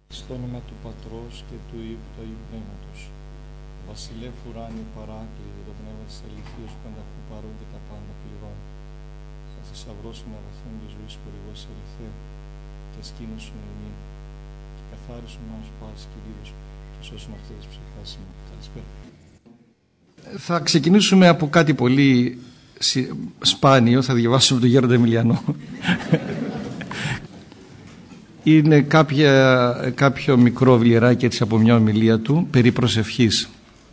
Στο όνομα του Πατρός και του Υιού του Αγίου Πνεύματος. Βασιλεύ ουράνιου παράκλητο το πνεύμα της αληθείας που πανταχού παρών και τα πάντα πληρώνει. Ο θησαυρός των αγαθών της ζωής χορηγός ελευθέρου και σκήνωσον εμήν και καθάρισον μας πάσης Κυρίως και σώσον αυτές τις ψυχάς μου. Καλησπέρα. Θα ξεκινήσουμε από κάτι πολύ σπάνιο, θα διαβάσουμε τον Γέροντα Εμιλιανό. Είναι κάποιο μικρό βιβλιαράκι έτσι από μια ομιλία του περί προσευχής.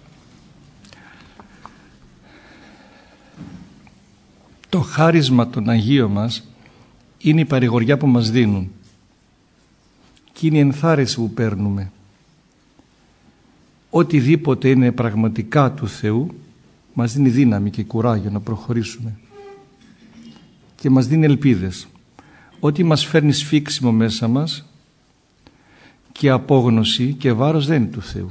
Το χάρισμα των Αγίων μας είναι η παρηγοριά που μας δίνουν και είναι η ενθάρρυνση που παίρνουμε. Οτιδήποτε είναι πραγματικά του Θεού μας δίνει δύναμη και κουράγιο να προχωρήσουμε και μας δίνει ελπίδες. Ό,τι μας φέρνει σφίξιμο μέσα μας και απόγνωση και βάρος δεν είναι του Θεού.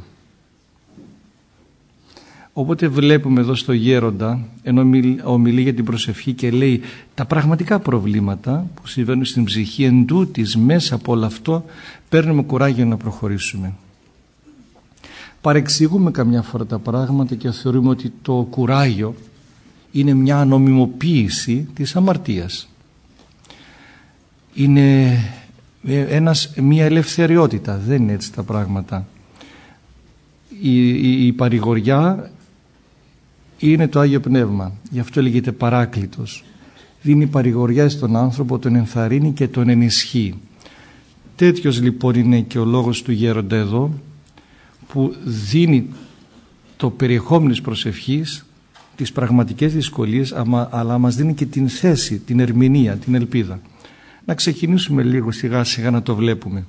Οπότε βλέπουμε εδώ στο Γέροντα, ενώ ομιλεί για την προσευχή και λέει τα πραγματικά προβλήματα που συμβαίνουν στην ψυχή, εν τούτης μέσα από όλο αυτό παίρνουμε κουράγιο να προχωρήσουμε. Παρεξηγούμε καμιά φορά τα πράγματα και θεωρούμε ότι το κουράγιο είναι μια ανομιμοποίηση της αμαρτίας. Είναι μια ελευθεριότητα, δεν είναι έτσι τα πράγματα. Η παρηγοριά είναι το Άγιο Πνεύμα, γι' αυτό λέγεται παράκλητος. Δίνει παρηγοριά στον άνθρωπο, τον ενθαρρύνει και τον ενισχύει. Τέτοιος λοιπόν είναι και ο λόγος του Γέροντα εδώ, που δίνει το περιεχόμενο της προσευχής, τις πραγματικές δυσκολίες, αλλά μας δίνει και την θέση, την ερμηνεία, την ελπίδα. Να ξεκινήσουμε λίγο σιγά σιγά να το βλέπουμε.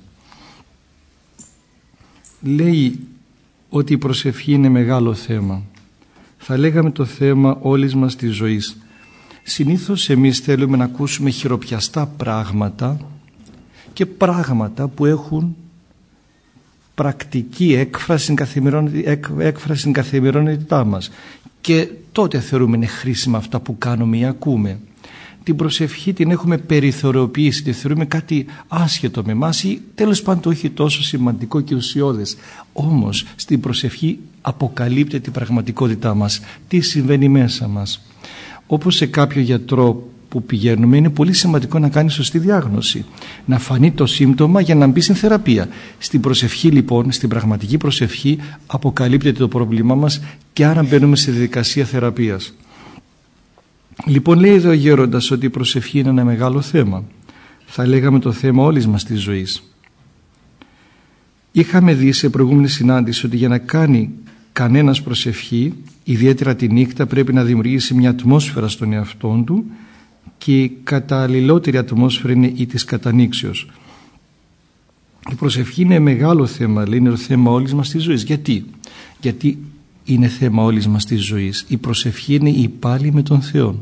Λέει ότι η προσευχή είναι μεγάλο θέμα. Θα λέγαμε το θέμα όλης μας της ζωής. Συνήθως εμείς θέλουμε να ακούσουμε χειροπιαστά πράγματα και πράγματα που έχουν πρακτική έκφραση στην καθημερινότητά μας. Και τότε θεωρούμε είναι χρήσιμα αυτά που κάνουμε ή ακούμε. Την προσευχή την έχουμε περιθωριοποιήσει, τη θεωρούμε κάτι άσχετο με εμάς ή τέλος πάντων το όχι τόσο σημαντικό και ουσιώδες. Όμως στην προσευχή αποκαλύπτεται την πραγματικότητά μας, τι συμβαίνει μέσα μας. Όπως σε κάποιο γιατρό που πηγαίνουμε είναι πολύ σημαντικό να κάνει σωστή διάγνωση, να φανεί το σύμπτωμα για να μπει στην θεραπεία. Στην προσευχή λοιπόν, στην πραγματική προσευχή αποκαλύπτεται το πρόβλημά μας και άρα μπαίνουμε στη διαδικασία θεραπείας. Λοιπόν, λέει εδώ ο Γέροντας ότι η προσευχή είναι ένα μεγάλο θέμα. Θα λέγαμε το θέμα όλης μας της ζωής. Είχαμε δει σε προηγούμενη συνάντηση ότι για να κάνει κανένας προσευχή, ιδιαίτερα τη νύχτα, πρέπει να δημιουργήσει μια ατμόσφαιρα στον εαυτό του και η καταλληλότερη ατμόσφαιρα είναι η της κατανήξεως. Η προσευχή είναι μεγάλο θέμα, λέει, είναι το θέμα όλης μας της ζωής. Γιατί είναι θέμα όλης μας της ζωής. Η προσευχή είναι η πάλη με τον Θεό.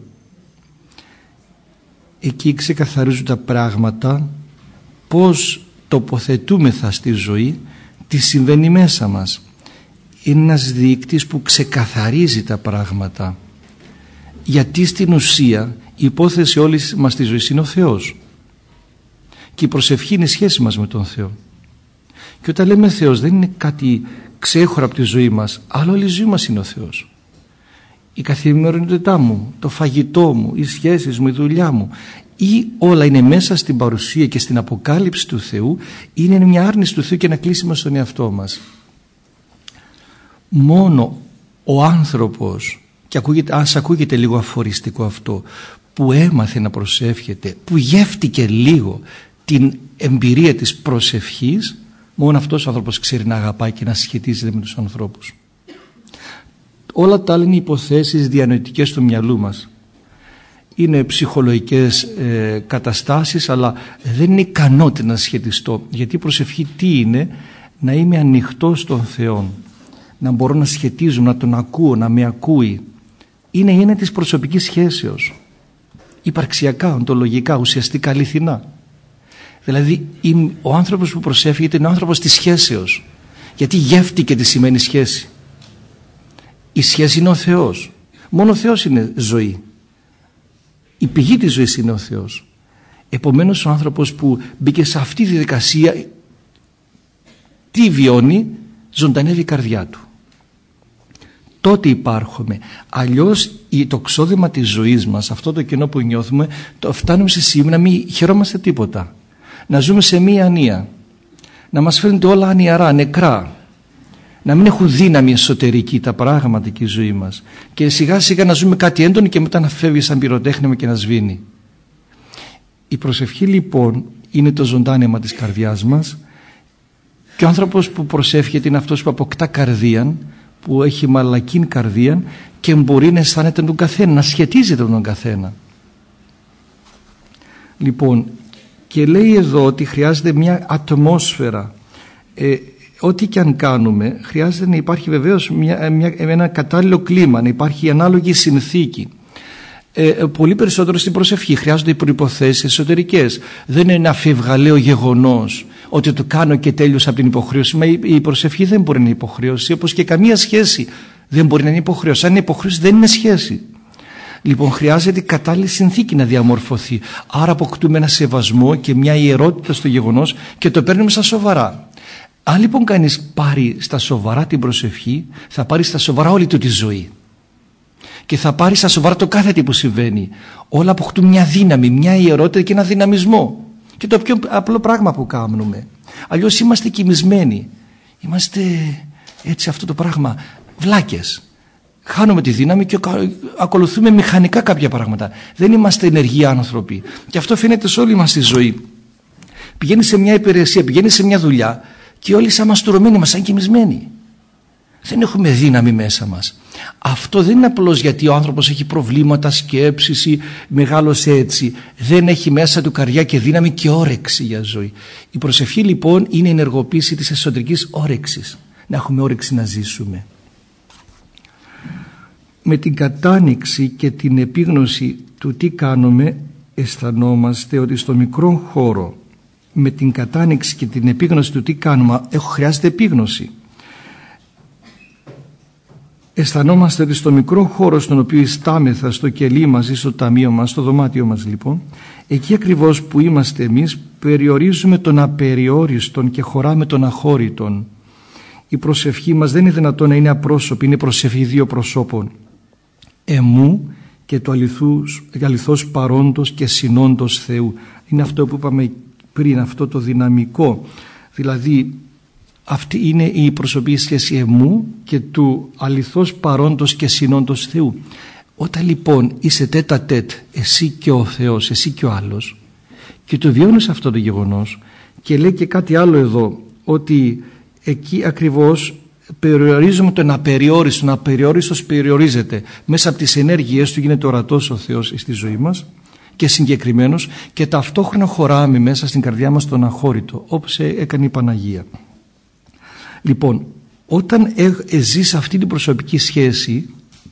Εκεί ξεκαθαρίζουν τα πράγματα, πώς τοποθετούμεθα στη ζωή, τι συμβαίνει μέσα μας. Είναι ένας δείκτης που ξεκαθαρίζει τα πράγματα. Γιατί στην ουσία η υπόθεση όλης μας της ζωής είναι ο Θεός. Και η προσευχή είναι η σχέση μας με τον Θεό. Και όταν λέμε Θεός δεν είναι κάτι ξέχωρα από τη ζωή μας, αλλά όλη η ζωή μας είναι ο Θεός. Η καθημερινότητά μου, το φαγητό μου, οι σχέσεις μου, η δουλειά μου, ή όλα είναι μέσα στην παρουσία και στην αποκάλυψη του Θεού, είναι μια άρνηση του Θεού και ένα κλείσιμο στον εαυτό μας. Μόνο ο άνθρωπος, και ας ακούγεται λίγο αφοριστικό αυτό, που έμαθε να προσεύχεται, που γεύτηκε λίγο την εμπειρία της προσευχής, μόνο αυτός ο άνθρωπος ξέρει να αγαπάει και να σχετίζεται με τους ανθρώπους. Όλα τα άλλα είναι υποθέσεις διανοητικές του μυαλού μας. Είναι ψυχολογικές καταστάσεις, αλλά δεν είναι ικανότητα να σχετιστώ. Γιατί η προσευχή τι είναι? Να είμαι ανοιχτός στον Θεό, να μπορώ να σχετίζομαι, να τον ακούω, να με ακούει. Είναι η έννοια της προσωπικής σχέσεως. Υπαρξιακά, οντολογικά, ουσιαστικά, αληθινά. Δηλαδή ο άνθρωπος που προσεύχεται είναι ο άνθρωπος της σχέσεως. Γιατί γεύτηκε τι σημαίνει σχέση. Η σχέση είναι ο Θεός. Μόνο ο Θεός είναι ζωή. Η πηγή της ζωής είναι ο Θεός. Επομένως ο άνθρωπος που μπήκε σε αυτή τη διαδικασία τι βιώνει? Ζωντανεύει η καρδιά του. Τότε υπάρχουμε. Αλλιώς το ξόδεμα της ζωής μας, αυτό το κενό που νιώθουμε, το φτάνουμε σε σημείο να μην χαιρόμαστε τίποτα. Να ζούμε σε μία ανία. Να μας φαίνονται όλα ανιαρά, νεκρά. Να μην έχουν δύναμη εσωτερική τα πράγματα και η ζωή μας. Και σιγά σιγά να ζούμε κάτι έντονο και μετά να φεύγει σαν πυροτέχνημα και να σβήνει. Η προσευχή λοιπόν είναι το ζωντάνεμα της καρδιάς μας, και ο άνθρωπος που προσεύχεται είναι αυτός που αποκτά καρδίαν, που έχει μαλακήν καρδίαν και μπορεί να αισθάνεται τον καθένα, να σχετίζεται με τον καθένα. Λοιπόν, και λέει εδώ ότι χρειάζεται μια ατμόσφαιρα. Ό,τι και αν κάνουμε χρειάζεται να υπάρχει βεβαίως ένα κατάλληλο κλίμα, να υπάρχει ανάλογη συνθήκη. Πολύ περισσότερο στην προσευχή χρειάζονται οι προϋποθέσεις εσωτερικές. Δεν είναι ένα φευγαλαίο γεγονός ότι το κάνω και τέλειωσα από την υποχρέωση. Μα η προσευχή δεν μπορεί να είναι υποχρέωση, όπως και καμία σχέση δεν μπορεί να είναι υποχρέωση. Αν είναι υποχρέωση δεν είναι σχέση. Λοιπόν, χρειάζεται κατάλληλη συνθήκη να διαμορφωθεί. Άρα αποκτούμε ένα σεβασμό και μια ιερότητα στο γεγονός και το παίρνουμε στα σοβαρά. Αν λοιπόν κανείς πάρει στα σοβαρά την προσευχή, θα πάρει στα σοβαρά όλη του τη ζωή. Και θα πάρει στα σοβαρά το κάθε τι που συμβαίνει. Όλα αποκτούν μια δύναμη, μια ιερότητα και ένα δυναμισμό. Και το πιο απλό πράγμα που κάνουμε. Αλλιώς είμαστε κοιμισμένοι. Είμαστε έτσι αυτό το πράγμα, βλάκες. Χάνουμε τη δύναμη και ακολουθούμε μηχανικά κάποια πράγματα. Δεν είμαστε ενεργοί άνθρωποι. Και αυτό φαίνεται σε όλη μας τη ζωή. Πηγαίνει σε μια υπηρεσία, πηγαίνει σε μια δουλειά και όλοι σαν μαστουρωμένοι μας, σαν κοιμισμένοι. Δεν έχουμε δύναμη μέσα μας. Αυτό δεν είναι απλώς γιατί ο άνθρωπος έχει προβλήματα σκέψης ή μεγάλωσε έτσι. Δεν έχει μέσα του καρδιά και δύναμη και όρεξη για ζωή. Η προσευχή λοιπόν είναι η ενεργοποίηση της εσωτερικής όρεξης. Να έχουμε όρεξη να ζήσουμε. Με την κατάνοιξη και την επίγνωση του τι κάνουμε, αισθανόμαστε ότι στο μικρό χώρο, με την κατάνοιξη και την επίγνωση του τι κάνουμε, χρειάζεται επίγνωση. Αισθανόμαστε ότι στο μικρό χώρο στον οποίο ιστάμεθα, στο κελί μας ή στο ταμείο μας, στο δωμάτιο μας λοιπόν, εκεί ακριβώς που είμαστε εμείς, περιορίζουμε τον απεριόριστον και χωράμε τον αχώρητον. Η προσευχή μας δεν είναι δυνατόν να είναι απρόσωπη, είναι προσευχή δύο προσώπων. Εμού και του αληθώς παρόντος και συνόντος Θεού. Είναι αυτό που είπαμε πριν, αυτό το δυναμικό. Δηλαδή αυτή είναι η προσωπική σχέση εμού και του αληθώς παρόντος και συνόντος Θεού. Όταν λοιπόν είσαι τέτα τέτ, εσύ και ο Θεός, εσύ και ο άλλος, και το βιώνεις αυτό το γεγονός, και λέει και κάτι άλλο εδώ, ότι εκεί ακριβώς περιορίζουμε τον απεριόριστο. Ο απεριόριστος περιορίζεται. Μέσα από τις ενέργειές του γίνεται ορατός ο Θεός στη ζωή μας και συγκεκριμένος, και ταυτόχρονα χωράμε μέσα στην καρδιά μας τον αχώρητο, όπως έκανε η Παναγία. Λοιπόν, όταν ζεις αυτή την προσωπική σχέση,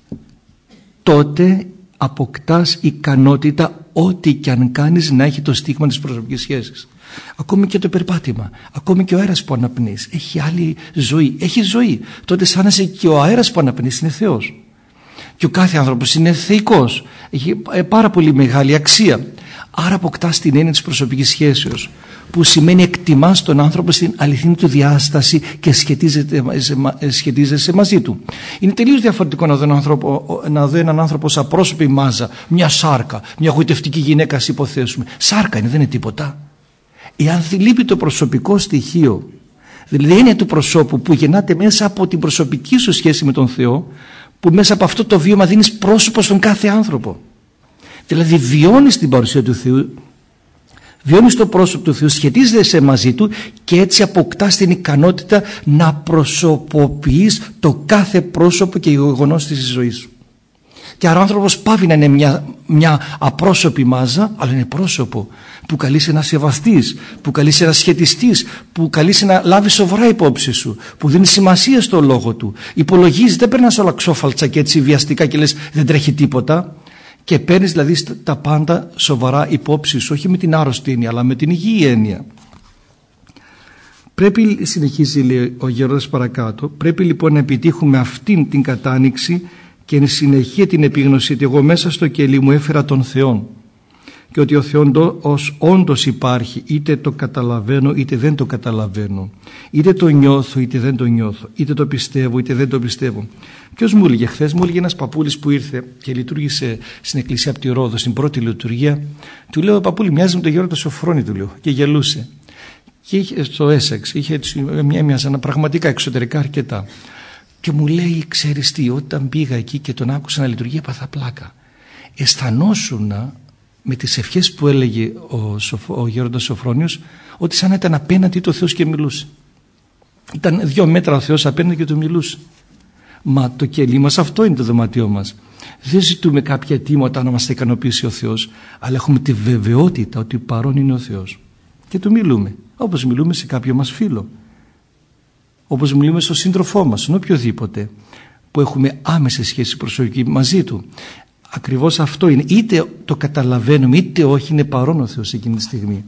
τότε αποκτάς ικανότητα ό,τι και αν κάνεις να έχει το στίγμα της προσωπικής σχέσης. Ακόμη και το περπάτημα, ακόμη και ο αέρας που αναπνείς έχει άλλη ζωή, έχει ζωή. Τότε αισθάνεσαι και ο αέρας που αναπνείς είναι Θεός. Και ο κάθε άνθρωπος είναι θεϊκός, έχει πάρα πολύ μεγάλη αξία. Άρα αποκτάς την έννοια της προσωπικής σχέσεως, που σημαίνει εκτιμάς τον άνθρωπο στην αληθινή του διάσταση και σχετίζεσαι μαζί του. Είναι τελείως διαφορετικό να δω έναν άνθρωπο σαν πρόσωπη μάζα, μια σάρκα, μια γοητευτική γυναίκα, ας υποθέσουμε. Σάρκα είναι, δεν είναι τίποτα. Εάν λείπει το προσωπικό στοιχείο, δηλαδή είναι του προσώπου που γεννάται μέσα από την προσωπική σου σχέση με τον Θεό, που μέσα από αυτό το βίωμα δίνεις πρόσωπο στον κάθε άνθρωπο. Δηλαδή βιώνεις την παρουσία του Θεού, βιώνεις το πρόσωπο του Θεού, σχετίζεσαι μαζί του και έτσι αποκτάς την ικανότητα να προσωποποιείς το κάθε πρόσωπο και γεγονός της ζωής σου. Και άρα ο άνθρωπος πάβει να είναι μια απρόσωπη μάζα, αλλά είναι πρόσωπο που καλείσαι να σεβαστείς, που καλείσαι να σχετιστείς, που καλείσαι να λάβεις σοβαρά υπόψη σου, που δίνει σημασία στο λόγο του. Υπολογίζει, δεν περνάς όλα ξόφαλτσα και έτσι βιαστικά και λες δεν τρέχει τίποτα. Και παίρνεις δηλαδή τα πάντα σοβαρά υπόψη σου, όχι με την άρρωστη έννοια, αλλά με την υγιή έννοια. Πρέπει, συνεχίζει λέει ο Γέροντας παρακάτω, πρέπει λοιπόν να επιτύχουμε αυτήν την κατάνοιξη και εν συνεχεία την επίγνωση ότι εγώ μέσα στο κελί μου έφερα τον Θεό και ότι ο Θεός όντως υπάρχει, είτε το καταλαβαίνω είτε δεν το καταλαβαίνω, είτε το νιώθω είτε δεν το νιώθω, είτε το πιστεύω είτε δεν το πιστεύω. Ποιος μου έλεγε χθες? Μου έλεγε ένας παππούλης που ήρθε και λειτουργήσε στην εκκλησία από τη Ρόδο, στην πρώτη λειτουργία. Του λέω: παππούλη, μοιάζει με τον Γέροντα Σοφρόνη, του λέω, και γελούσε. Και είχε στο Έσεξ, είχε μοιάζαν πραγματικά εξωτερικά αρκετά. Και μου λέει: ξέρεις τι, όταν πήγα εκεί και τον άκουσα να λειτουργεί, έπαθα πλάκα. Αισθανόσουνα με τις ευχές που έλεγε ο Γέροντας Σοφρόνιος, ότι σαν να ήταν απέναντι του ο Θεός και μιλούσε. Ήταν 2 μέτρα ο Θεός απέναντι και του μιλούσε. Μα το κελί μας αυτό είναι το δωμάτιό μας. Δεν ζητούμε κάποια αιτήματα να μας τα ικανοποιήσει ο Θεός, αλλά έχουμε τη βεβαιότητα ότι παρόν είναι ο Θεός. Και του μιλούμε, όπως μιλούμε σε κάποιο μας φίλο, όπως μιλούμε στον σύντροφό μας, στον οποιοδήποτε που έχουμε άμεση σχέση προσωπική μαζί του. Ακριβώς αυτό είναι, είτε το καταλαβαίνουμε είτε όχι, είναι παρόν ο Θεός εκείνη τη στιγμή.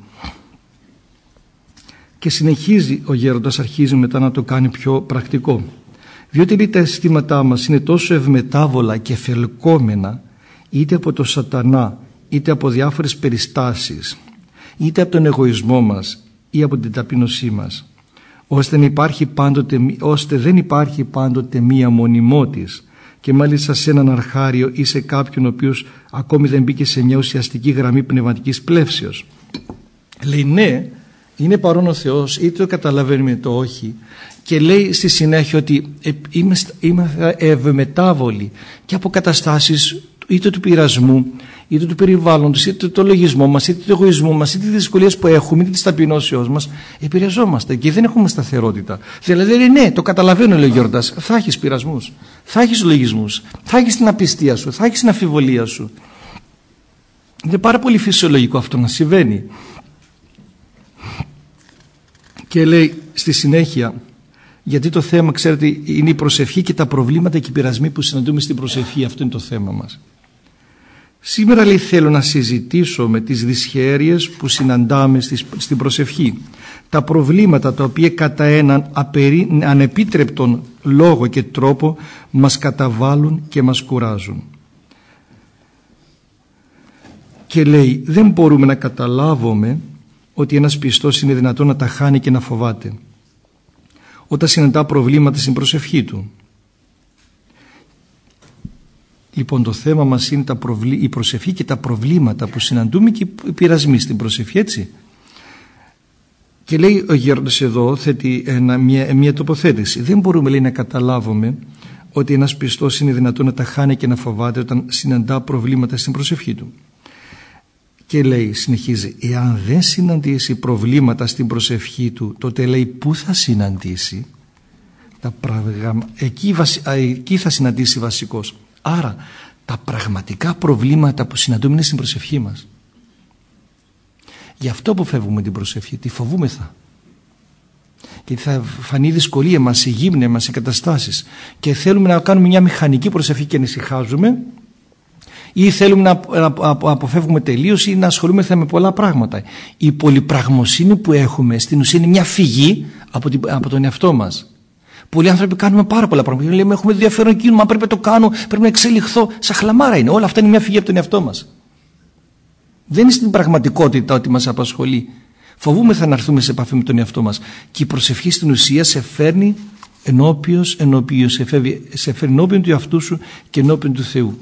Και συνεχίζει ο γέροντας, αρχίζει μετά να το κάνει πιο πρακτικό, διότι λέει, τα αισθήματά μας είναι τόσο ευμετάβολα και φελκόμενα, είτε από το σατανά είτε από διάφορες περιστάσεις, είτε από τον εγωισμό μας ή από την ταπείνωσή μας, ώστε δεν υπάρχει πάντοτε μία μονιμότης, και μάλιστα σε έναν αρχάριο ή σε κάποιον ο οποίος ακόμη δεν μπήκε σε μια ουσιαστική γραμμή πνευματικής πλεύσεως. Λέει ναι, είναι παρόν ο Θεός, είτε το καταλαβαίνουμε είτε το όχι, και λέει στη συνέχεια ότι είμαστε ευμετάβολοι και από καταστάσεις είτε του πειρασμού, είτε του περιβάλλοντος, είτε το λογισμό μας, είτε του εγωισμού μας, είτε τις δυσκολίες που έχουμε, είτε της ταπεινώσεως μας, επηρεαζόμαστε και δεν έχουμε σταθερότητα. Δηλαδή, ναι, το καταλαβαίνω, λέει ο Γιώργας, θα έχεις πειρασμούς, θα έχεις λογισμούς, θα έχεις την απιστία σου, θα έχεις την αμφιβολία σου. Είναι πάρα πολύ φυσιολογικό αυτό να συμβαίνει. Και λέει στη συνέχεια, γιατί το θέμα, ξέρετε, είναι η προσευχή και τα προβλήματα και οι πειρασμοί που συναντούμε στην προσευχή. Αυτό είναι το θέμα μας. Σήμερα, λέει, θέλω να συζητήσω με τις δυσχέρειες που συναντάμε στην προσευχή. Τα προβλήματα τα οποία κατά έναν ανεπίτρεπτον λόγο και τρόπο μας καταβάλουν και μας κουράζουν. Και λέει, δεν μπορούμε να καταλάβουμε ότι ένας πιστός είναι δυνατόν να τα χάνει και να φοβάται όταν συναντά προβλήματα στην προσευχή του. Λοιπόν, το θέμα μας είναι η προσευχή και τα προβλήματα που συναντούμε και οι πειρασμοί στην προσευχή, έτσι. Και λέει ο γέροντας εδώ, θέτει μια τοποθέτηση. Δεν μπορούμε, λέει, να καταλάβουμε ότι ένας πιστός είναι δυνατόν να τα χάνει και να φοβάται όταν συναντά προβλήματα στην προσευχή του. Και λέει, συνεχίζει, εάν δεν συναντήσει προβλήματα στην προσευχή του, τότε, λέει, πού θα συναντήσει? Εκεί θα συναντήσει βασικός. Άρα τα πραγματικά προβλήματα που συναντούμε είναι στην προσευχή μας. Γι' αυτό αποφεύγουμε την προσευχή, τη φοβούμεθα. Γιατί θα φανεί η δυσκολία μας, η γύμνια μας, οι καταστάσεις. Και θέλουμε να κάνουμε μια μηχανική προσευχή και ανησυχάζουμε, ή θέλουμε να αποφεύγουμε τελείως ή να ασχολούμεθα με πολλά πράγματα. Η πολυπραγμοσύνη που έχουμε στην ουσία είναι μια φυγή από τον εαυτό μας. Πολλοί άνθρωποι κάνουμε πάρα πολλά πράγματα. Λέμε, έχουμε ενδιαφέρον κίνημα, πρέπει να το κάνω, πρέπει να εξελιχθώ. Σαν χλαμάρα είναι. Όλα αυτά είναι μια φυγή από τον εαυτό μας. Δεν είναι στην πραγματικότητα ότι μας απασχολεί. Φοβούμεθα να έρθουμε σε επαφή με τον εαυτό μας. Και η προσευχή στην ουσία σε φέρνει ενώπιον, σε φέρνει ενώπιον του εαυτού σου και ενώπιον του Θεού.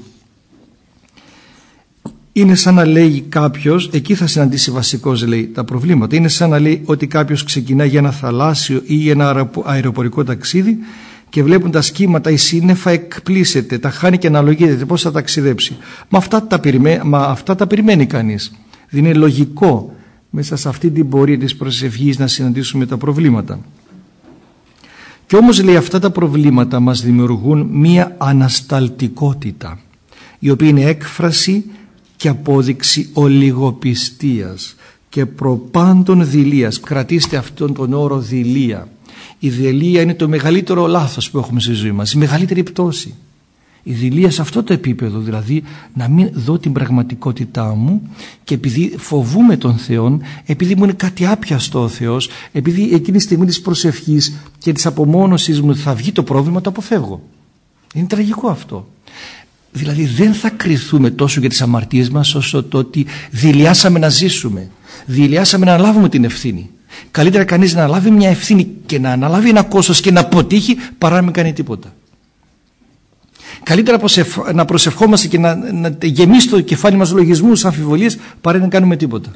Είναι σαν να λέει κάποιος, εκεί θα συναντήσει βασικός, λέει, τα προβλήματα. Είναι σαν να λέει ότι κάποιος ξεκινά για ένα θαλάσσιο ή ένα αεροπορικό ταξίδι και βλέποντας κύματα ή σύννεφα εκπλήσεται, τα χάνει και αναλογίζεται πώς θα ταξιδέψει. Μα αυτά τα περιμένει κανείς. Δεν είναι λογικό μέσα σε αυτή την πορεία της προσευχής να συναντήσουμε τα προβλήματα. Και όμως, λέει, αυτά τα προβλήματα μας δημιουργούν μία ανασταλτικότητα, η οποία είναι έκφραση και απόδειξη ολιγοπιστίας και προπάντων δειλίας. Κρατήστε αυτόν τον όρο δειλία. Η δειλία είναι το μεγαλύτερο λάθος που έχουμε στη ζωή μας, η μεγαλύτερη πτώση. Η δειλία σε αυτό το επίπεδο, δηλαδή να μην δω την πραγματικότητά μου και επειδή φοβούμαι τον Θεό, επειδή μου είναι κάτι άπιαστο ο Θεός, επειδή εκείνη τη στιγμή της προσευχής και της απομόνωσης μου θα βγει το πρόβλημα, το αποφεύγω. Είναι τραγικό αυτό. Δηλαδή δεν θα κριθούμε τόσο για τις αμαρτίες μας όσο το ότι δειλιάσαμε να ζήσουμε, δειλιάσαμε να αναλάβουμε την ευθύνη. Καλύτερα κανείς να αναλάβει μια ευθύνη και να αναλάβει ένα κόστος και να αποτύχει παρά να μην κάνει τίποτα. Καλύτερα να προσευχόμαστε και να γεμίσει το κεφάλι μας λογισμούς, αμφιβολίες, παρά να κάνουμε τίποτα.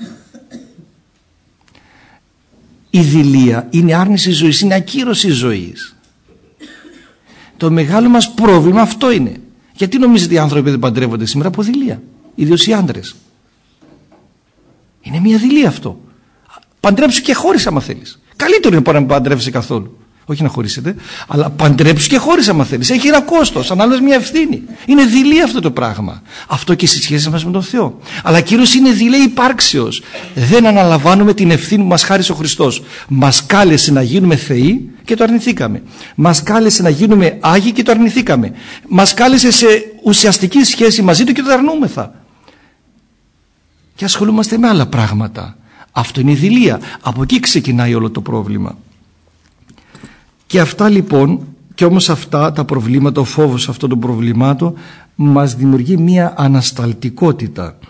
Η δειλία είναι άρνηση ζωής, είναι ακύρωση ζωής. Το μεγάλο μας πρόβλημα αυτό είναι. Γιατί νομίζετε οι άνθρωποι δεν παντρεύονται σήμερα? Από δειλία. Ιδίως οι άντρες. Είναι μια δειλία αυτό. Παντρέψου και χώρισε άμα θέλεις. Καλύτερο είναι να μην παντρεύεσαι καθόλου. Όχι να χωρίσετε, αλλά παντρέψου και χώρισε άμα θέλεις. Έχει ένα κόστος, ανάλογα μια ευθύνη. Είναι δειλία αυτό το πράγμα. Αυτό και στις σχέσεις μας με τον Θεό. Αλλά κυρίως είναι δειλία υπάρξεως. Δεν αναλαμβάνουμε την ευθύνη που μας χάρισε ο Χριστός. Μας κάλεσε να γίνουμε θεοί και το αρνηθήκαμε. Μας κάλεσε να γίνουμε άγιοι και το αρνηθήκαμε. Μας κάλεσε σε ουσιαστική σχέση μαζί του και το αρνούμεθα. Και ασχολούμαστε με άλλα πράγματα. Αυτό είναι η δειλία. Από εκεί ξεκινάει όλο το πρόβλημα. Και αυτά λοιπόν, και όμως αυτά τα προβλήματα, ο φόβος αυτών των προβλημάτων μας δημιουργεί μία ανασταλτικότητα.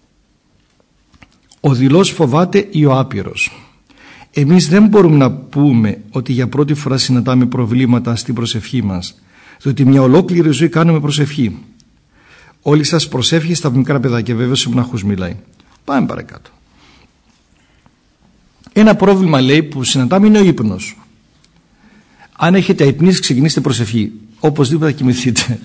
Ο δειλός φοβάται ή ο άπειρος. Εμείς δεν μπορούμε να πούμε ότι για πρώτη φορά συναντάμε προβλήματα στην προσευχή μας, διότι μια ολόκληρη ζωή κάνουμε προσευχή. Όλοι σας προσεύχεστε στα μικρά παιδάκια, βέβαια σε μοναχούς μιλάει. Πάμε παρακάτω. Ένα πρόβλημα λέει που συναντάμε είναι ο ύπνος. Αν έχετε αϊπνήσει, ξεκινήστε προσευχή. Οπωσδήποτε θα κοιμηθείτε.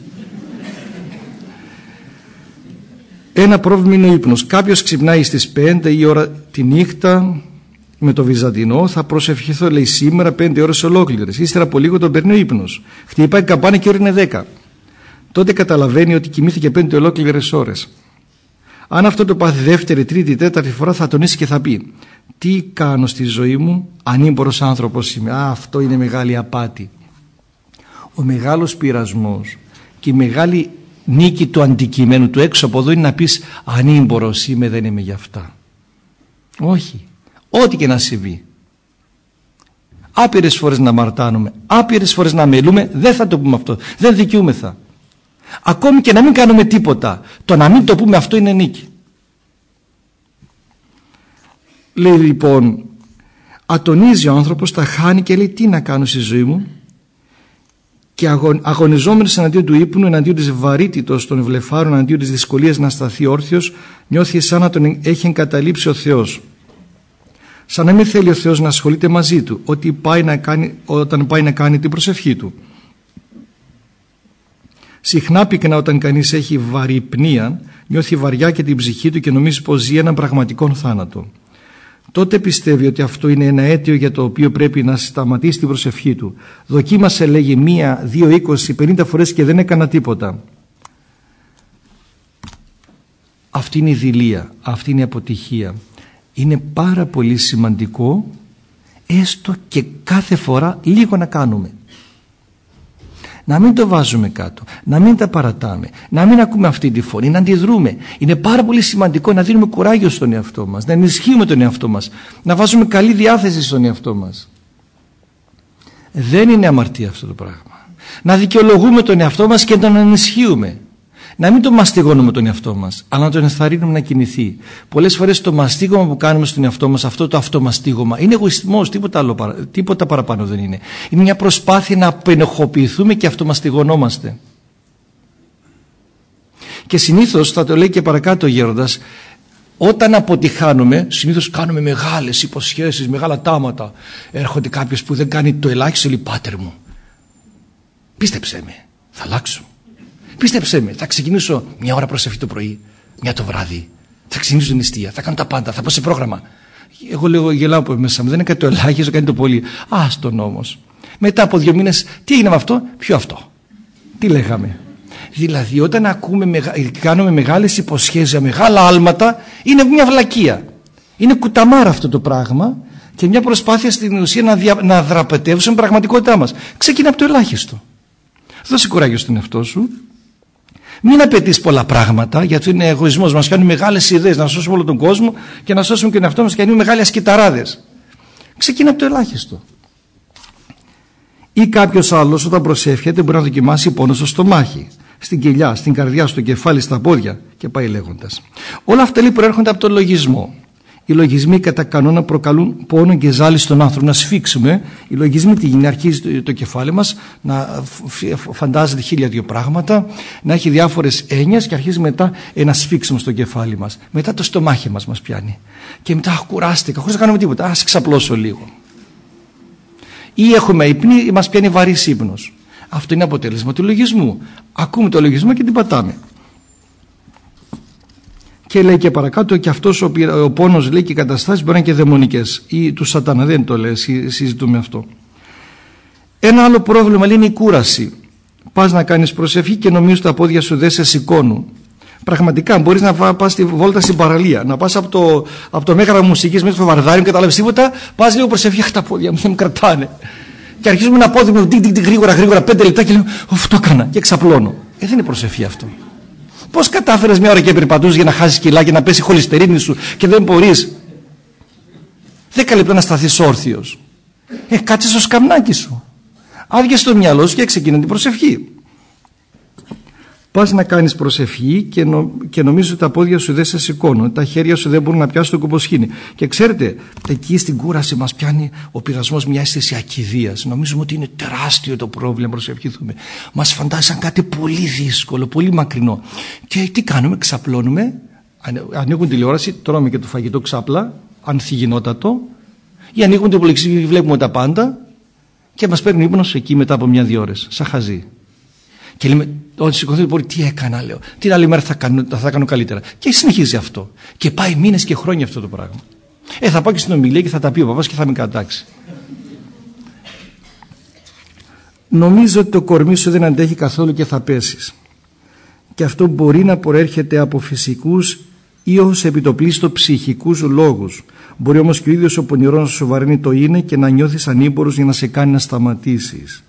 Ένα πρόβλημα είναι ο ύπνος. Κάποιος ξυπνάει στις 5 η ώρα τη νύχτα με το βυζαντινό, θα προσευχηθώ λέει σήμερα 5 ώρες ολόκληρες. Ύστερα από λίγο τον παίρνει ο ύπνος. Χτυπάει καμπάνα και η ώρα είναι 10. Τότε καταλαβαίνει ότι κοιμήθηκε 5 ολόκληρες ώρες. Αν αυτό το πάθει δεύτερη, τρίτη, τέταρτη φορά θα τονίσει και θα πει: τι κάνω στη ζωή μου, ανήμπορος άνθρωπος είμαι. Αυτό είναι μεγάλη απάτη. Ο μεγάλος πειρασμός και η μεγάλη νίκη του αντικειμένου του έξω από εδώ είναι να πεις ανήμπορος είμαι, δεν είμαι για αυτά. Όχι. Ό,τι και να συμβεί. Άπειρες φορές να αμαρτάνουμε, άπειρες φορές να μελούμε, δεν θα το πούμε αυτό. Δεν δικαιούμεθα. Ακόμη και να μην κάνουμε τίποτα, το να μην το πούμε αυτό είναι νίκη. Λέει λοιπόν, ατονίζει ο άνθρωπος, τα χάνει και λέει τι να κάνω στη ζωή μου, και αγωνιζόμενος εναντίον του ύπνου, εναντίον της βαρύτητος των βλεφάρων, εναντίον της δυσκολίας να σταθεί όρθιος, νιώθει σαν να τον έχει εγκαταλείψει ο Θεός. Σαν να μην θέλει ο Θεός να ασχολείται μαζί του όταν πάει να κάνει την προσευχή του. Συχνά πυκνά όταν κανείς έχει βαρυπνία, νιώθει βαριά και την ψυχή του και νομίζει πως ζει έναν πραγματικό θάνατο. Τότε πιστεύει ότι αυτό είναι ένα αίτιο για το οποίο πρέπει να σταματήσει την προσευχή του. Δοκίμασε λέγει 1, 2, 20, 50 φορές και δεν έκανα τίποτα. Αυτή είναι η δειλία, αυτή είναι η αποτυχία. Είναι πάρα πολύ σημαντικό έστω και κάθε φορά λίγο να κάνουμε. Να μην το βάζουμε κάτω, να μην τα παρατάμε, να μην ακούμε αυτή τη φωνή, να αντιδρούμε. Είναι πάρα πολύ σημαντικό να δίνουμε κουράγιο στον εαυτό μας, να ενισχύουμε τον εαυτό μας, να βάζουμε καλή διάθεση στον εαυτό μας. Δεν είναι αμαρτία αυτό το πράγμα. Να δικαιολογούμε τον εαυτό μας και να τον ενισχύουμε. Να μην το μαστιγώνουμε τον εαυτό μας, αλλά να τον ενθαρρύνουμε να κινηθεί. Πολλές φορές το μαστίγωμα που κάνουμε στον εαυτό μας, αυτό το αυτομαστίγωμα, είναι εγωισμός, τίποτα παραπάνω δεν είναι. Είναι μια προσπάθεια να απενοχοποιηθούμε και αυτομαστιγωνόμαστε. Και συνήθως, θα το λέει και παρακάτω ο γέροντας, όταν αποτυχάνουμε, συνήθως κάνουμε μεγάλες υποσχέσεις, μεγάλα τάματα. Έρχονται κάποιος που δεν κάνει το ελάχιστο, λέει πάτερ μου, πίστεψέ με, θα αλλάξω. Πίστεψέ με, θα ξεκινήσω 1 ώρα προσευχή το πρωί, 1 το βράδυ. Θα ξεκινήσω την νηστεία, θα κάνω τα πάντα, θα πω σε πρόγραμμα. Εγώ λέω, γελάω από μέσα μου, δεν είναι κάτι το ελάχιστο, κάνει το πολύ. Άστον όμως. Μετά από 2 μήνες, τι έγινε με αυτό, ποιο αυτό. Τι λέγαμε. Δηλαδή, όταν κάνουμε μεγάλες υποσχέσεις, μεγάλα άλματα, είναι μια βλακεία. Είναι κουταμάρα αυτό το πράγμα και μια προσπάθεια στην ουσία να δραπετεύσουμε την πραγματικότητά μας. Ξεκινά από το ελάχιστο. Δώσε κουράγιο στον εαυτό σου. Μην απαιτείς πολλά πράγματα, γιατί είναι εγωισμός. Μας κάνουν μεγάλες ιδέες να σώσουμε όλο τον κόσμο και να σώσουμε και τον εαυτό μας και να είναι μεγάλες κυταράδες. Ξεκίνα από το ελάχιστο. Ή κάποιος άλλος όταν προσεύχεται μπορεί να δοκιμάσει πόνο στο στομάχι. στην κοιλιά, στην καρδιά, στο κεφάλι, στα πόδια και πάει λέγοντας. Όλα αυτά λοιπόν προέρχονται από τον λογισμό. Οι λογισμοί κατά κανόνα προκαλούν πόνο και ζάλη στον άνθρωπο. Να σφίξουμε. Οι λογισμοί τι γίνει? Αρχίζει το κεφάλι μας να φαντάζεται 1002 πράγματα, να έχει διάφορες έννοιες και αρχίζει μετά ένα σφίξιμο στο κεφάλι μας. Μετά το στομάχι μας πιάνει. Και μετά κουράστηκα, χωρίς να κάνουμε τίποτα. Ας ξαπλώσω λίγο. Ή έχουμε ύπνη ή μας πιάνει βαρύς ύπνος. Αυτό είναι αποτέλεσμα του λογισμού. Ακούμε το λογισμό και την πατάμε. Και λέει και παρακάτω, και αυτός ο πόνος, λέει, και οι καταστάσεις μπορεί να είναι και δαιμονικές ή του σατανά, δεν το λέει, συζητούμε αυτό. Ένα άλλο πρόβλημα, λέει, είναι η κούραση. Πας να κάνεις προσευχή και νομίζω τα πόδια σου δεν σε σηκώνουν. Πραγματικά μπορείς να πας τη βόλτα στην παραλία, να πας από το μέγαρο μουσικής μέχρι το βαρδάρι, μην καταλάβεις τίποτα, πας λίγο προσευχή, αχ, τα πόδια μου δεν μου κρατάνε. Και αρχίζουμε να πόδι γρήγορα 5 λεπτά και λέω, αυτό έκανα και ξαπλώνω. Δεν είναι προσευχή αυτό. Πώς κατάφερες μια ώρα και περπατούς για να χάσεις κιλά και να πέσει η χολυστερίνη σου και δεν μπορείς 10 λεπτά να σταθείς όρθιος? Κάτσε στο σκαμνάκι σου, άδειασε το μυαλό σου και ξεκινά την προσευχή. Πας να κάνεις προσευχή και νομίζεις ότι τα πόδια σου δεν σε σηκώνουν, τα χέρια σου δεν μπορούν να πιάσουν το κουμποσχήνι. Και ξέρετε, εκεί στην κούραση μας πιάνει ο πειρασμός, μια αίσθηση ακηδείας. Νομίζουμε ότι είναι τεράστιο το πρόβλημα, προσευχηθούμε. Μας φαντάζει σαν κάτι πολύ δύσκολο, πολύ μακρινό. Και τι κάνουμε? Ξαπλώνουμε, ανοίγουν τηλεόραση, τρώμε και το φαγητό ξάπλα, ανθυγινότατο, ή ανοίγουν την πολυξή, βλέπουμε τα πάντα και μας παίρνει ύπνος εκεί μετά από 1-2 ώρες, σαν χαζί. Και λέμε, όταν σηκωθεί, μπορεί, τι έκανα, λέω. Την άλλη μέρα θα κάνω καλύτερα. Και συνεχίζει αυτό. Και πάει μήνες και χρόνια αυτό το πράγμα. Θα πάω και στην ομιλία και θα τα πει ο παπάς και θα με κατάξει. Νομίζω ότι το κορμί σου δεν αντέχει καθόλου και θα πέσεις. Και αυτό μπορεί να προέρχεται από φυσικούς ή ως επιτοπλίστο ψυχικούς λόγους. Μπορεί όμως και ο ίδιος ο πονηρός να σου βαρύνει το είναι και να νιώθεις ανήμπορος για να σε κάνει να σταματήσεις.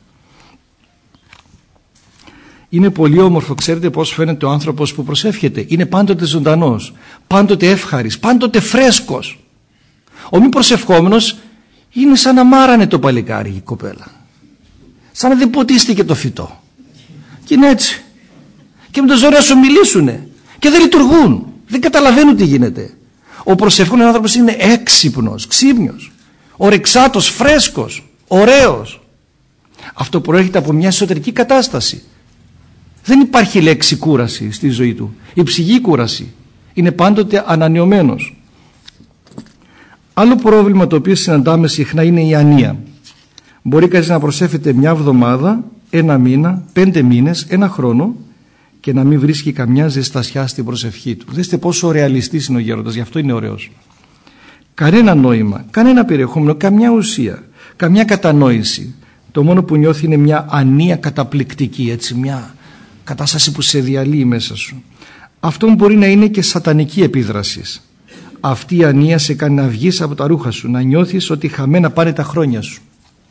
Είναι πολύ όμορφο, ξέρετε πώς φαίνεται ο άνθρωπος που προσεύχεται? Είναι πάντοτε ζωντανός, πάντοτε εύχαρης, πάντοτε φρέσκος. Ο μη προσευχόμενος είναι σαν να μάρανε το παλικάρι η κοπέλα, σαν να δεν ποτίστηκε το φυτό. Και είναι έτσι. Και με το ζόρι να σου μιλήσουνε και δεν λειτουργούν, δεν καταλαβαίνουν τι γίνεται. Ο προσευχόμενος άνθρωπος είναι έξυπνος, ξύπνιος, ορεξάτος, φρέσκος, ωραίος. Αυτό προέρχεται από μια εσωτερική κατάσταση. Δεν υπάρχει λέξη κούραση στη ζωή του. Η ψυχική κούραση. Είναι πάντοτε ανανεωμένος. Άλλο πρόβλημα το οποίο συναντάμε συχνά είναι η ανία. Μπορεί κανείς να προσεύχεται 1 εβδομάδα, 1 μήνα, 5 μήνες, 1 χρόνο και να μην βρίσκει καμιά ζεστασιά στην προσευχή του. Δέστε πόσο ρεαλιστής είναι ο γέροντας, γι' αυτό είναι ωραίος. Κανένα νόημα, κανένα περιεχόμενο, καμιά ουσία, καμιά κατανόηση. Το μόνο που νιώθει είναι μια ανία καταπληκτική, έτσι, μια κατάσταση που σε διαλύει μέσα σου. Αυτό μπορεί να είναι και σατανική επίδραση. Αυτή η ανία σε κάνει να βγεις από τα ρούχα σου, να νιώθεις ότι χαμένα πάνε τα χρόνια σου.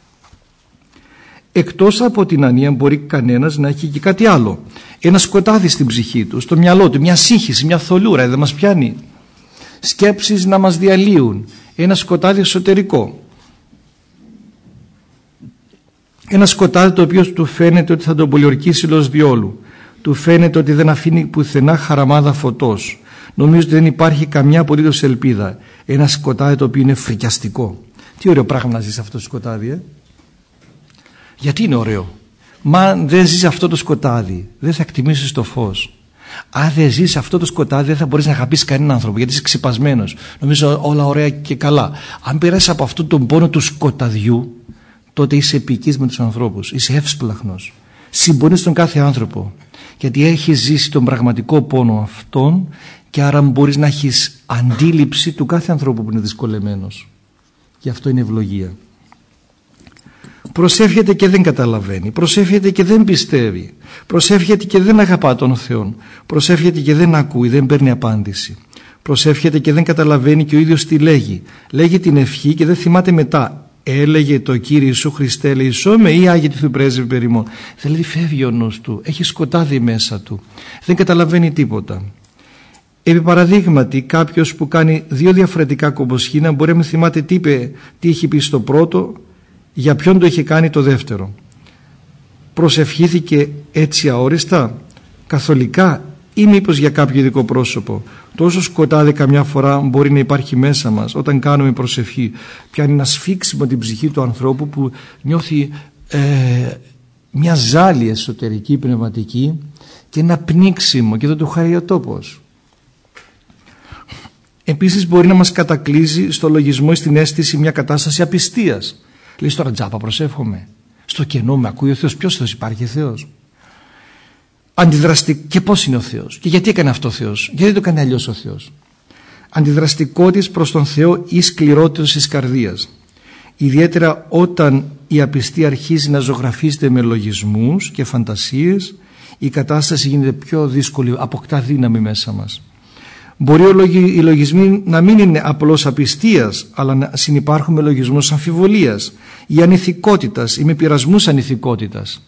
Εκτός από την ανία μπορεί κανένας να έχει και κάτι άλλο. Ένα σκοτάδι στην ψυχή του, στο μυαλό του, μια σύγχυση, μια θολούρα, δεν μας πιάνει. Σκέψεις να μας διαλύουν. Ένα σκοτάδι εσωτερικό. Ένα σκοτάδι το οποίο του φαίνεται ότι θα τον πολιορκήσει λόγος διόλου. Του φαίνεται ότι δεν αφήνει πουθενά χαραμάδα φωτός. Νομίζω ότι δεν υπάρχει καμιά απολύτως ελπίδα. Ένα σκοτάδι το οποίο είναι φρικιαστικό. Τι ωραίο πράγμα να ζεις αυτό το σκοτάδι, Γιατί είναι ωραίο? Μα αν δεν ζεις αυτό το σκοτάδι, δεν θα εκτιμήσεις το φως. Αν δεν ζεις αυτό το σκοτάδι, δεν θα μπορείς να αγαπήσεις κανέναν άνθρωπο, γιατί είσαι ξυπασμένος. Νομίζω όλα ωραία και καλά. Αν περάσεις από αυτόν τον πόνο του σκοταδιού, τότε είσαι επικής με τους ανθρώπους, είσαι εύσπλαχνος. Συμπονείς τον κάθε άνθρωπο, γιατί έχεις ζήσει τον πραγματικό πόνο αυτόν και άρα μπορείς να έχεις αντίληψη του κάθε ανθρώπου που είναι δυσκολεμένος. Γι' αυτό είναι ευλογία. Προσεύχεται και δεν καταλαβαίνει, προσεύχεται και δεν πιστεύει, προσεύχεται και δεν αγαπά τον Θεό, προσεύχεται και δεν ακούει, δεν παίρνει απάντηση, προσεύχεται και δεν καταλαβαίνει και ο ίδιος τι λέγει. Λέγει την ευχή και δεν θυμάται μετά. Έλεγε το Κύριε Ιησού Χριστέ ελεησόμαι ή Άγιε του πρέσβη περιμών. Δηλαδή φεύγει ο νους του, έχει σκοτάδι μέσα του, δεν καταλαβαίνει τίποτα. Επί παραδείγματι, κάποιος που κάνει 2 διαφορετικά κομποσχήνα μπορεί να μην θυμάται τι είχε πει στο πρώτο, για ποιον το είχε κάνει το δεύτερο. Προσευχήθηκε έτσι αόριστα, καθολικά ή μήπως για κάποιο ειδικό πρόσωπο. Τόσο σκοτάδι καμιά φορά μπορεί να υπάρχει μέσα μας όταν κάνουμε προσευχή. Πιάνει ένα σφίξιμο την ψυχή του ανθρώπου που νιώθει μια ζάλη εσωτερική πνευματική και ένα πνίξιμο και δεν του χαρεί ο τόπος. Επίσης μπορεί να μας κατακλείζει στο λογισμό ή στην αίσθηση μια κατάσταση απιστίας. Λέει τώρα τζάπα προσεύχομαι. Στο κενό με ακούει ο Θεός. Ποιος Θεός υπάρχει? Θεός. Και πώς είναι ο Θεός και γιατί έκανε αυτό ο Θεός, γιατί το έκανε αλλιώς ο Θεός. Αντιδραστικότης προς τον Θεό ή σκληρότερος της καρδίας. Ιδιαίτερα όταν η απιστία αρχίζει να ζωγραφίζεται με λογισμούς και φαντασίες, η κατάσταση γίνεται πιο δύσκολη, αποκτά δύναμη μέσα μας. Μπορεί οι λογισμοί να μην είναι απλώς απιστίας, αλλά να συνυπάρχουν με λογισμούς αμφιβολίας ή ανηθικότητας ή με πειρασμούς ανηθικότητας.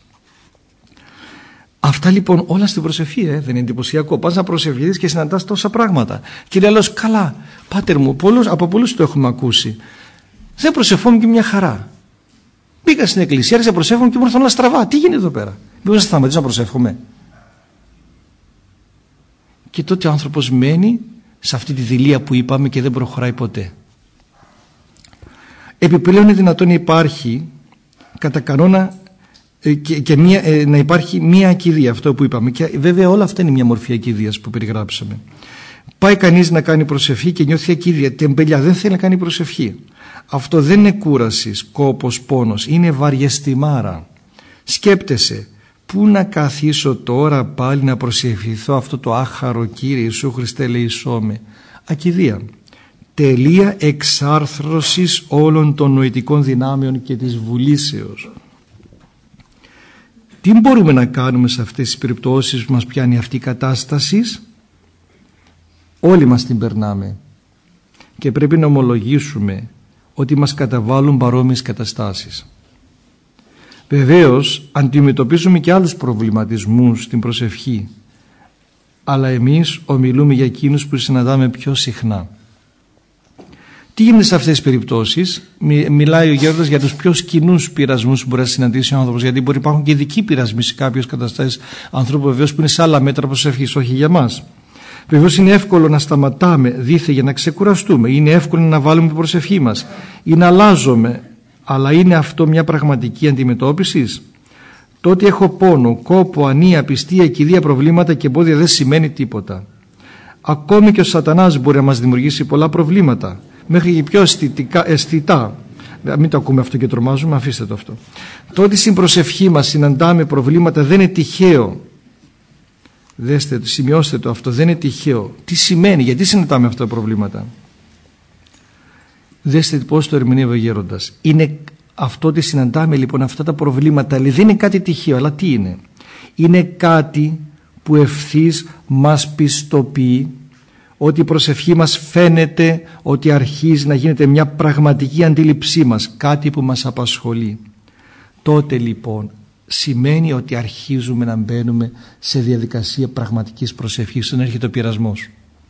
Αυτά λοιπόν όλα στην προσευχή, δεν είναι εντυπωσιακό? Πας να προσευχηθείς και συναντάς τόσα πράγματα. Και λέει άλλος, καλά, πάτερ μου, από πολλούς το έχουμε ακούσει. Δεν προσευχόμουν και μια χαρά. Πήγα στην εκκλησία, άρχισα να προσεύχομαι και μου ήρθαν όλα στραβά. Τι γίνεται εδώ πέρα? Μήπως να σταματήσω να προσεύχομαι? Και τότε ο άνθρωπος μένει σε αυτή τη δειλία που είπαμε και δεν προχωράει ποτέ. Επιπλέον είναι δυνατόν να υπάρχει κατά κανόνα να υπάρχει μία ακηδία, αυτό που είπαμε, και βέβαια όλα αυτά είναι μια μορφή ακηδίας που περιγράψαμε. Πάει κανείς να κάνει προσευχή και νιώθει ακηδία, τεμπελιά, δεν θέλει να κάνει προσευχή. Αυτό δεν είναι κούραση, κόπος, πόνος, είναι βαριεστημάρα. Σκέπτεσαι, πού να καθίσω τώρα πάλι να προσευχηθώ αυτό το άχαρο Κύριε Ιησού Χριστέ ελεησόμαι? Ακηδία, τελεία εξάρθρωσης όλων των νοητικών δυνάμεων και της βουλήσεως. Τι μπορούμε να κάνουμε σε αυτές τις περιπτώσεις που μας πιάνει αυτή η κατάσταση? Όλοι μας την περνάμε και πρέπει να ομολογήσουμε ότι μας καταβάλουν παρόμοιες καταστάσεις. Βεβαίως αντιμετωπίζουμε και άλλους προβληματισμούς στην προσευχή, αλλά εμείς ομιλούμε για εκείνους που συναντάμε πιο συχνά. Τι γίνεται σε αυτές τις περιπτώσεις? Μιλάει ο Γέροντας για τους πιο κοινούς πειρασμούς που μπορεί να συναντήσει ο άνθρωπος, γιατί μπορεί να υπάρχουν και ειδικοί πειρασμοί σε κάποιες καταστάσεις ανθρώπου βεβαίως που είναι σε άλλα μέτρα προσευχής, όχι για μας. Βεβαίως είναι εύκολο να σταματάμε δίθε για να ξεκουραστούμε, είναι εύκολο να βάλουμε την προσευχή μας ή να αλλάζουμε, αλλά είναι αυτό μια πραγματική αντιμετώπιση? Τότε έχω πόνο, κόπο, ανία, απιστία, κηδεία, προβλήματα και εμπόδια δεν σημαίνει τίποτα. Ακόμη και ο σατανάς μπορεί να μας δημιουργήσει πολλά προβλήματα, μέχρι και πιο αισθητά. Μην το ακούμε αυτό και τρομάζουμε, αφήστε το αυτό. Τότε στην προσευχή μας συναντάμε προβλήματα, δεν είναι τυχαίο. Δέστε, σημειώστε το αυτό, δεν είναι τυχαίο. Τι σημαίνει, γιατί συναντάμε αυτά τα προβλήματα? Δέστε πώς το ερμηνεύει ο Γέροντας. Είναι αυτό ότι συναντάμε λοιπόν αυτά τα προβλήματα, δεν είναι κάτι τυχαίο, αλλά τι είναι? Είναι κάτι που ευθύς μας πιστοποιεί ότι η προσευχή μας φαίνεται ότι αρχίζει να γίνεται μια πραγματική αντίληψή μας, κάτι που μας απασχολεί. Τότε λοιπόν σημαίνει ότι αρχίζουμε να μπαίνουμε σε διαδικασία πραγματικής προσευχής, όταν έρχεται ο πειρασμός.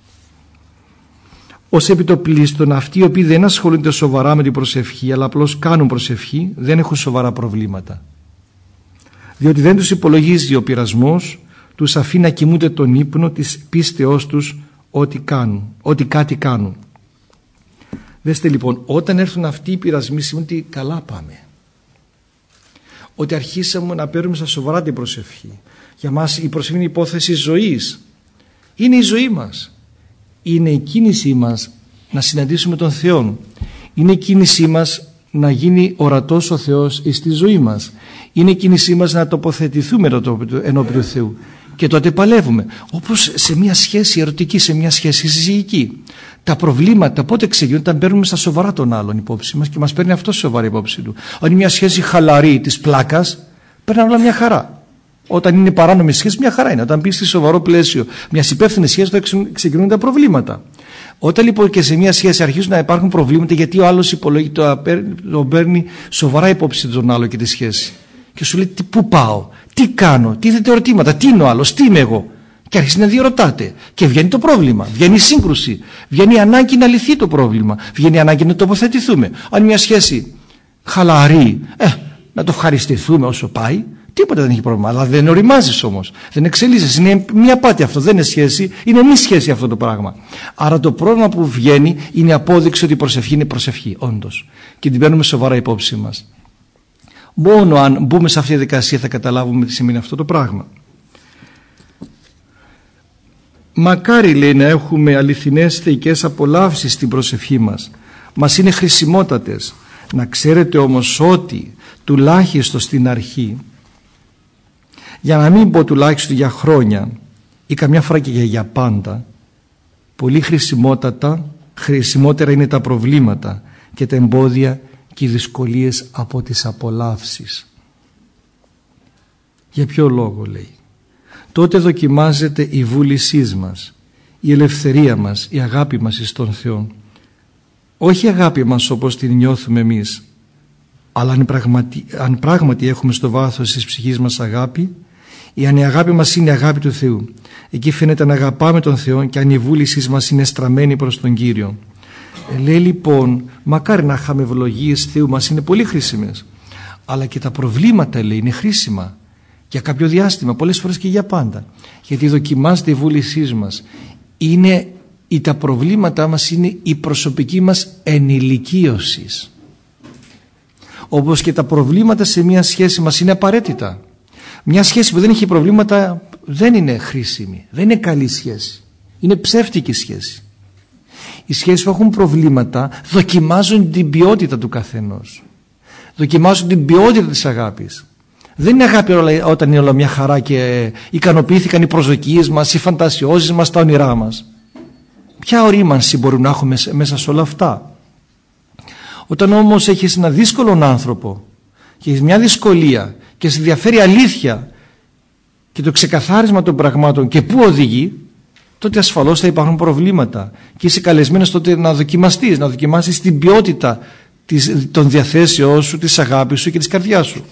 Ως επιτοπλίστων, αυτοί οι οποίοι δεν ασχολούνται σοβαρά με την προσευχή, αλλά απλώς κάνουν προσευχή, δεν έχουν σοβαρά προβλήματα. Διότι δεν τους υπολογίζει ο πειρασμός, τους αφήνει να κοιμούνται τον ύπνο της πίστεώς τους ότι κάτι κάνουν. Δέστε λοιπόν, όταν έρθουν αυτοί οι πειρασμοί σημαίνει ότι καλά πάμε. Ότι αρχίσαμε να παίρνουμε στα σοβαρά την προσευχή. Για μας η προσευχή είναι υπόθεση ζωής. Είναι η ζωή μας. Είναι η κίνησή μας να συναντήσουμε τον Θεό. Είναι η κίνησή μας να γίνει ορατός ο Θεός στη ζωή μας. Είναι η κίνησή μας να τοποθετηθούμε ενώπιον του Θεού. Και τότε παλεύουμε. Όπως σε μια σχέση ερωτική, σε μια σχέση συζυγική. Τα προβλήματα πότε ξεκινούν? Όταν παίρνουμε στα σοβαρά τον άλλον υπόψη μας και μας παίρνει αυτό σοβαρή υπόψη του. Αν είναι μια σχέση χαλαρή της πλάκας, παίρνει όλα μια χαρά. Όταν είναι παράνομη σχέση, μια χαρά είναι. Όταν μπει σε σοβαρό πλαίσιο μια υπεύθυνη σχέση, τότε ξεκινούν τα προβλήματα. Όταν λοιπόν και σε μια σχέση αρχίζουν να υπάρχουν προβλήματα, γιατί ο άλλος τον παίρνει σοβαρά υπόψη τον άλλο και τη σχέση. Και σου λέει πού πάω, τι κάνω, τίθεται ερωτήματα, τι είναι ο άλλος, τι είμαι εγώ. Και αρχίζει να διερωτάτε. Και βγαίνει το πρόβλημα, βγαίνει η σύγκρουση, βγαίνει η ανάγκη να λυθεί το πρόβλημα, βγαίνει η ανάγκη να τοποθετηθούμε. Αν μια σχέση χαλαρή, να το ευχαριστηθούμε όσο πάει, τίποτα δεν έχει πρόβλημα. Αλλά δεν οριμάζεις όμως, δεν εξελίσσεσαι. Είναι μια πάτη αυτό, δεν είναι σχέση, είναι μη σχέση αυτό το πράγμα. Άρα το πρόβλημα που βγαίνει είναι απόδειξη ότι η προσευχή είναι προσευχή, όντως. Και την παίρνουμε σοβαρά υπόψη μας. Μόνο αν μπούμε σε αυτή τη δικασία θα καταλάβουμε τι σημαίνει αυτό το πράγμα. Μακάρι, λέει, να έχουμε αληθινές θεϊκές απολαύσεις στην προσευχή μας. Μας είναι χρησιμότατες. Να ξέρετε όμως ότι τουλάχιστον στην αρχή, για να μην πω τουλάχιστον για χρόνια ή καμιά φορά και για πάντα, πολύ χρησιμότερα είναι τα προβλήματα και τα εμπόδια και οι δυσκολίες από τις απολαύσεις. Για ποιο λόγο, λέει? Τότε δοκιμάζεται η βούλησή μας, η ελευθερία μας, η αγάπη μας εις τον Θεό. Όχι η αγάπη μας όπως την νιώθουμε εμείς, αλλά αν πράγματι έχουμε στο βάθος της ψυχής μας αγάπη, ή αν η αγάπη μας είναι η αγάπη του Θεού. Εκεί φαίνεται να αγαπάμε τον Θεό και αν η βούλησή μας είναι στραμμένη προς τον Κύριο. Λέει λοιπόν, μακάρι να είχαμε ευλογίες Θεού, μας είναι πολύ χρήσιμες. Αλλά και τα προβλήματα, λέει, είναι χρήσιμα για κάποιο διάστημα, πολλές φορές και για πάντα. Γιατί δοκιμάζεται η βούλησή μας. Τα προβλήματά μας είναι η προσωπική μας ενηλικίωση. Όπως και τα προβλήματα σε μια σχέση μας είναι απαραίτητα. Μια σχέση που δεν έχει προβλήματα δεν είναι χρήσιμη, δεν είναι καλή σχέση. Είναι ψεύτικη σχέση. Οι σχέσεις που έχουν προβλήματα δοκιμάζουν την ποιότητα του καθενός. Δοκιμάζουν την ποιότητα της αγάπης. Δεν είναι αγάπη όταν είναι όλα μια χαρά και ικανοποιήθηκαν οι προσδοκίες μας, οι φαντασιώσεις μας, τα όνειρά μας. Ποια ορίμανση μπορούμε να έχουμε μέσα σε όλα αυτά? Όταν όμως έχεις έναν δύσκολον άνθρωπο και έχεις μια δυσκολία και σε ενδιαφέρει αλήθεια και το ξεκαθάρισμα των πραγμάτων και πού οδηγεί, τότε ασφαλώς θα υπάρχουν προβλήματα και είσαι καλεσμένος τότε να δοκιμάσεις την ποιότητα των διαθέσεών σου, της αγάπης σου και της καρδιάς σου.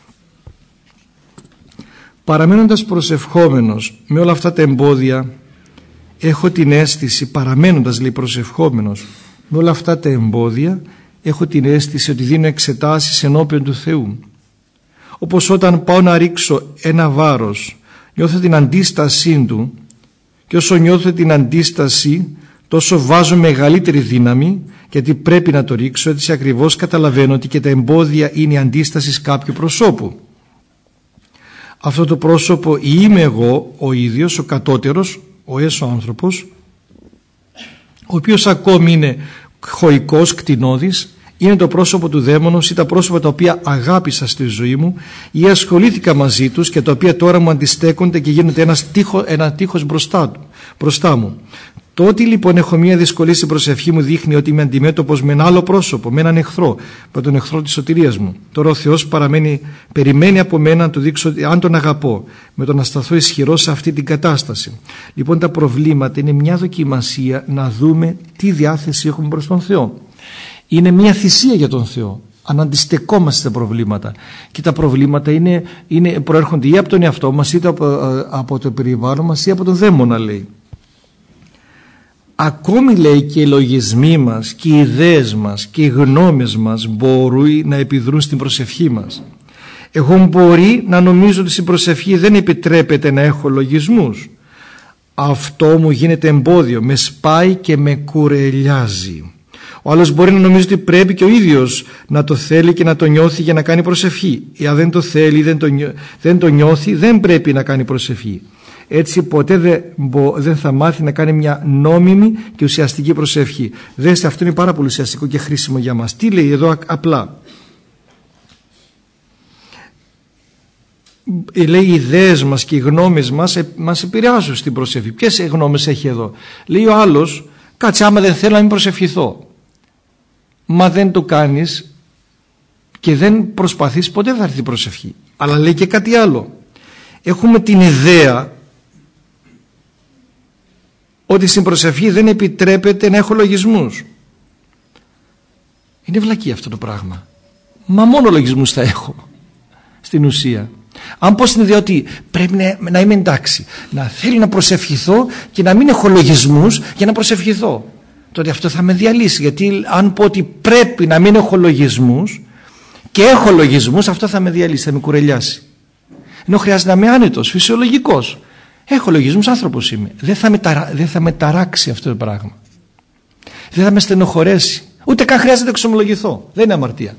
Παραμένοντας προσευχόμενος με όλα αυτά τα εμπόδια, έχω την αίσθηση, παραμένοντας, λέει, προσευχόμενος με όλα αυτά τα εμπόδια, έχω την αίσθηση ότι δίνω εξετάσεις ενώπιον του Θεού. Όπως όταν πάω να ρίξω ένα βάρος, νιώθω την αντίστασή του και όσο νιώθω την αντίσταση, τόσο βάζω μεγαλύτερη δύναμη, γιατί πρέπει να το ρίξω, έτσι ακριβώς καταλαβαίνω ότι και τα εμπόδια είναι η αντίσταση κάποιου προσώπου. Αυτό το πρόσωπο είμαι εγώ ο ίδιος, ο κατώτερος, ο έσω άνθρωπος, ο οποίος ακόμη είναι χωικός, κτηνώδης, είναι το πρόσωπο του δαίμονος ή τα πρόσωπα τα οποία αγάπησα στη ζωή μου ή ασχολήθηκα μαζί τους και τα οποία τώρα μου αντιστέκονται και γίνονται ένα τείχος μπροστά μου. Το ότι λοιπόν έχω μια δυσκολία στην προσευχή μου δείχνει ότι είμαι αντιμέτωπος με ένα άλλο πρόσωπο, με έναν εχθρό, με τον εχθρό της σωτηρίας μου. Τώρα ο Θεός περιμένει από μένα να του δείξω αν τον αγαπώ, με το να σταθώ ισχυρό σε αυτή την κατάσταση. Λοιπόν, τα προβλήματα είναι μια δοκιμασία να δούμε τι διάθεση έχουμε προς τον Θεό. Είναι μια θυσία για τον Θεό. Αν αντιστεκόμαστε στα προβλήματα, και τα προβλήματα προέρχονται ή από τον εαυτό μας, είτε από το περιβάλλον μας, ή από τον δαίμονα, λέει. Ακόμη, λέει, και οι λογισμοί μας και οι ιδέες μας και οι γνώμες μας μπορούν να επιδρούν στην προσευχή μας. Εγώ μπορεί να νομίζω ότι στην προσευχή δεν επιτρέπεται να έχω λογισμούς. Αυτό μου γίνεται εμπόδιο, με σπάει και με κουρελιάζει. Ο άλλος μπορεί να νομίζει ότι πρέπει και ο ίδιος να το θέλει και να το νιώθει για να κάνει προσευχή. Αν δεν το θέλει, δεν το νιώθει, δεν πρέπει να κάνει προσευχή. Έτσι ποτέ δεν θα μάθει να κάνει μια νόμιμη και ουσιαστική προσευχή. Δέστε, αυτό είναι πάρα πολύ ουσιαστικό και χρήσιμο για μας. Τι λέει εδώ απλά? Λέει οι ιδέες μας και οι γνώμες μας επηρεάζουν στην προσευχή. Ποιες γνώμες έχει εδώ? Λέει ο άλλος, κάτσε, άμα δεν θέλω να μην προσευχηθώ. Μα δεν το κάνεις και δεν προσπαθείς, ποτέ θα έρθει η προσευχή. Αλλά λέει και κάτι άλλο. Έχουμε την ιδέα ότι στην προσευχή δεν επιτρέπεται να έχω λογισμούς. Είναι βλακή αυτό το πράγμα. Μα μόνο λογισμούς θα έχω στην ουσία. Αν πω στην ιδέα ότι πρέπει να είμαι εντάξει, να θέλω να προσευχηθώ και να μην έχω λογισμούς για να προσευχηθώ, τότε αυτό θα με διαλύσει. Γιατί αν πω ότι πρέπει να μην έχω λογισμούς και έχω λογισμούς, αυτό θα με διαλύσει, θα με κουρελιάσει. Ενώ χρειάζεται να είμαι άνετος, φυσιολογικός. Έχω λογισμούς, άνθρωπος είμαι. Δεν θα με ταράξει αυτό το πράγμα. Δεν θα με στενοχωρέσει. Ούτε καν χρειάζεται να εξομολογηθώ. Δεν είναι αμαρτία.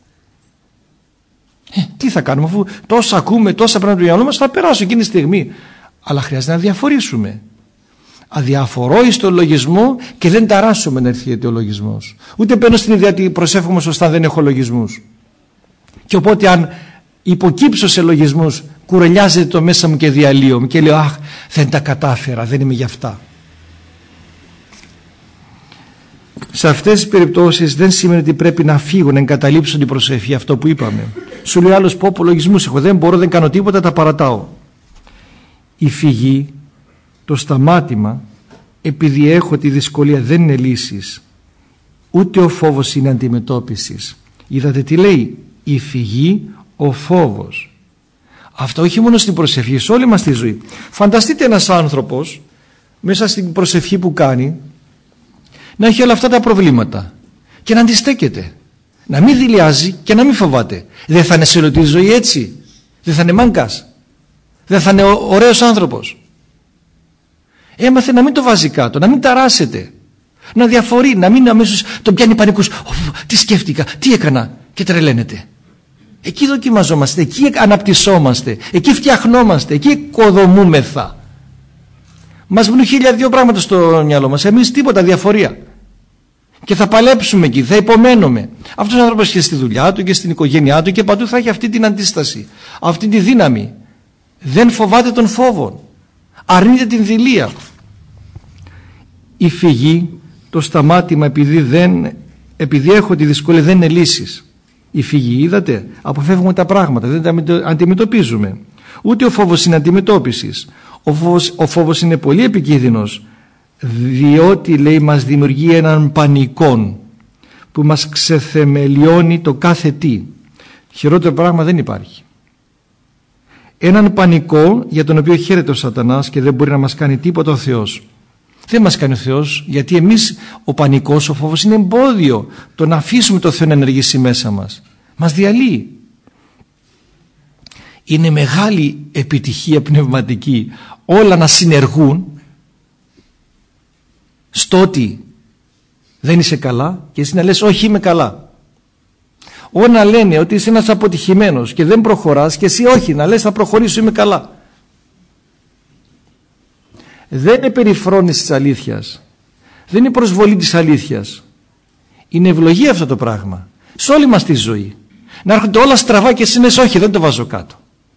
Τι θα κάνουμε, αφού τόσα ακούμε, τόσα πράγματα του μυαλού μας, θα περάσουν εκείνη τη στιγμή. Αλλά χρειάζεται να διαφορήσουμε. Αδιαφορώ εις το λογισμό και δεν ταράσσομαι να έρθει ο λογισμός. Ούτε μπαίνω στην ιδέα ότι προσεύχομαι σωστά, δεν έχω λογισμούς. Και οπότε αν υποκύψω σε λογισμούς, κουρελιάζεται το μέσα μου και διαλύομαι και λέω αχ, δεν τα κατάφερα, δεν είμαι γι' αυτά. Σε αυτές τις περιπτώσεις δεν σημαίνει ότι πρέπει να φύγω, να εγκαταλείψω την προσευχή, αυτό που είπαμε. Σου λέει άλλος, πω λογισμούς έχω, δεν μπορώ, δεν κάνω τίποτα, τα παρατάω. Η φυγή, το σταμάτημα, επειδή έχω τη δυσκολία, δεν είναι λύσης. Ούτε ο φόβος είναι αντιμετώπισης. Είδατε τι λέει, η φυγή, ο φόβος. Αυτό όχι μόνο στην προσευχή, σε όλη μας τη ζωή. Φανταστείτε ένας άνθρωπος μέσα στην προσευχή που κάνει να έχει όλα αυτά τα προβλήματα και να αντιστέκεται, να μην δειλιάζει και να μην φοβάται. Δεν θα είναι σε όλη τη ζωή έτσι? Δεν θα είναι μάγκας? Δεν θα είναι ωραίος άνθρωπος? Έμαθε να μην το βάζει κάτω, να μην ταράσσεται, να διαφορεί, να μην αμέσως τον πιάνει πανικός. Τι σκέφτηκα, τι έκανα, και τρελαίνεται. Εκεί δοκιμαζόμαστε, εκεί αναπτυσσόμαστε, εκεί φτιαχνόμαστε, εκεί οικοδομούμεθα. Μας βγουν 1002 πράγματα στο μυαλό μας, εμείς τίποτα, διαφορία. Και θα παλέψουμε εκεί, θα υπομένουμε. Αυτός ο άνθρωπος και στη δουλειά του και στην οικογένειά του και παντού θα έχει αυτή την αντίσταση, αυτή τη δύναμη. Δεν φοβάται τον φόβο, αρνείται την δειλία. Η φυγή, το σταμάτημα, επειδή έχω τη δυσκολία, δεν είναι λύσεις. Η φυγή, είδατε, αποφεύγουμε τα πράγματα, δεν τα αντιμετωπίζουμε. Ούτε ο φόβος είναι αντιμετώπισης. Ο φόβος είναι πολύ επικίνδυνος, διότι, λέει, μας δημιουργεί έναν πανικό που μας ξεθεμελιώνει το κάθε τι. Χειρότερο πράγμα δεν υπάρχει. Έναν πανικό για τον οποίο χαίρεται ο σατανάς και δεν μπορεί να μας κάνει τίποτα ο Θεός. Δεν μας κάνει ο Θεός, γιατί εμείς ο πανικός, ο φόβος είναι εμπόδιο το να αφήσουμε το Θεό να ενεργήσει μέσα μας. Μας διαλύει. Είναι μεγάλη επιτυχία πνευματική όλα να συνεργούν στο ότι δεν είσαι καλά και εσύ να λες όχι, είμαι καλά. Όλα να λένε ότι είσαι ένας αποτυχημένος και δεν προχωράς και εσύ όχι, να λες θα προχωρήσω, είμαι καλά. Δεν είναι περιφρόνηση της αλήθειας, δεν είναι προσβολή της αλήθειας. Είναι ευλογία αυτό το πράγμα σε όλη μας τη ζωή. Να έρχονται όλα στραβά και εσύ λες όχι, δεν το βάζω κάτω.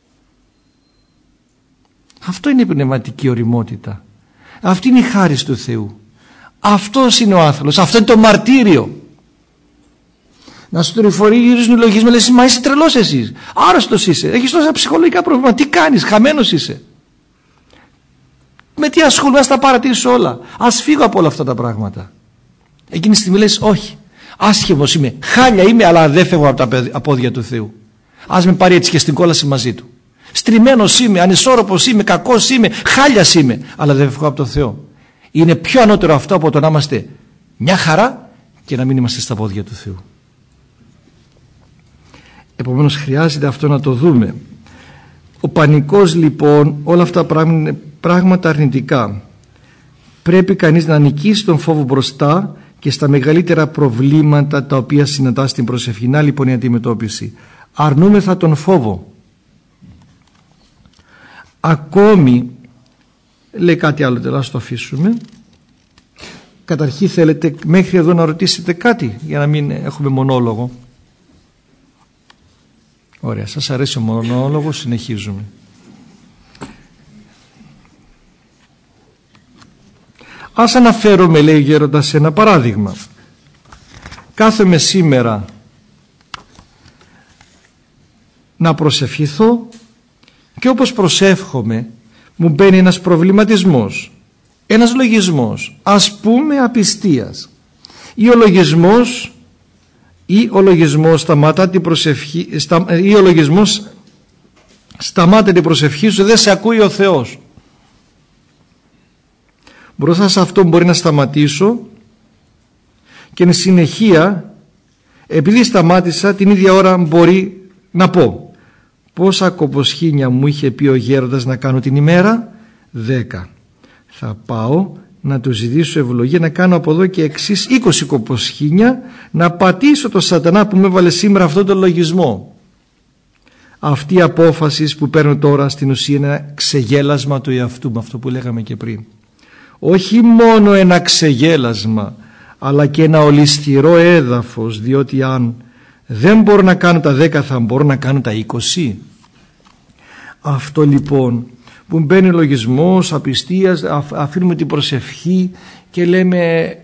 Αυτό είναι η πνευματική οριμότητα. Αυτή είναι η χάρις του Θεού. Αυτός είναι ο άνθρωπος, αυτό είναι το μαρτύριο. Να σου τριφορίζουν οι λογισμοί, λες μα είσαι τρελός εσύ, άρρωστος είσαι, έχεις τόσα ψυχολογικά προβλήματα, τι κάνεις, χαμένος είσαι. Με τι ασχολούμαι, ας τα παρατήσω όλα, ας φύγω από όλα αυτά τα πράγματα. Εκείνη τη στιγμή λες όχι, άσχημος είμαι, χάλια είμαι, αλλά δεν φεύγω από τα πόδια του Θεού. Ας με πάρει έτσι και στην κόλαση μαζί του. Στριμμένος είμαι, ανισόρροπος είμαι, κακός είμαι, χάλιας είμαι, αλλά δεν φεύγω από τον Θεό. Είναι πιο ανώτερο αυτό από το να είμαστε μια χαρά και να μην είμαστε στα πόδια του Θεού. Επομένως χρειάζεται αυτό να το δούμε. Ο πανικός λοιπόν, όλα αυτά είναι πράγματα αρνητικά. Πρέπει κανείς να νικήσει τον φόβο μπροστά και στα μεγαλύτερα προβλήματα τα οποία συναντά στην προσευχή. Να λοιπόν η αντιμετώπιση. Αρνούμεθα τον φόβο. Ακόμη, λέει κάτι άλλο, τελάς το αφήσουμε. Καταρχήν θέλετε μέχρι εδώ να ρωτήσετε κάτι για να μην έχουμε μονόλογο. Ωραία, σας αρέσει ο μονόλογος, συνεχίζουμε. Ας αναφέρομαι, λέει ο γέροντας, σε ένα παράδειγμα. Κάθομαι σήμερα να προσευχηθώ και όπως προσεύχομαι μου μπαίνει ένας προβληματισμός, ένας λογισμός, ας πούμε απιστίας, ή ο λογισμός σταμάτα την προσευχή, ή ο λογισμός σταμάτα την προσευχή σου, δεν σε ακούει ο Θεός. Μπροστά σε αυτό μπορεί να σταματήσω και εν συνεχεία, επειδή σταμάτησα, την ίδια ώρα μπορεί να πω Πόσα κοποσχήνια μου είχε πει ο γέροντας να κάνω την ημέρα? 10. Θα πάω να του ζητήσω ευλογία να κάνω από εδώ και εξής 20 κοποσχήνια, να πατήσω το σατανά που με έβαλε σήμερα αυτόν τον λογισμό. Αυτή η απόφαση που παίρνω τώρα στην ουσία είναι ένα ξεγέλασμα του εαυτού μου, αυτό που λέγαμε και πριν. Όχι μόνο ένα ξεγέλασμα, αλλά και ένα ολισθηρό έδαφος, διότι αν δεν μπορώ να κάνω τα 10 θα μπορώ να κάνω τα 20. Αυτό λοιπόν που μπαίνει λογισμός, απιστίας, αφήνουμε την προσευχή και λέμε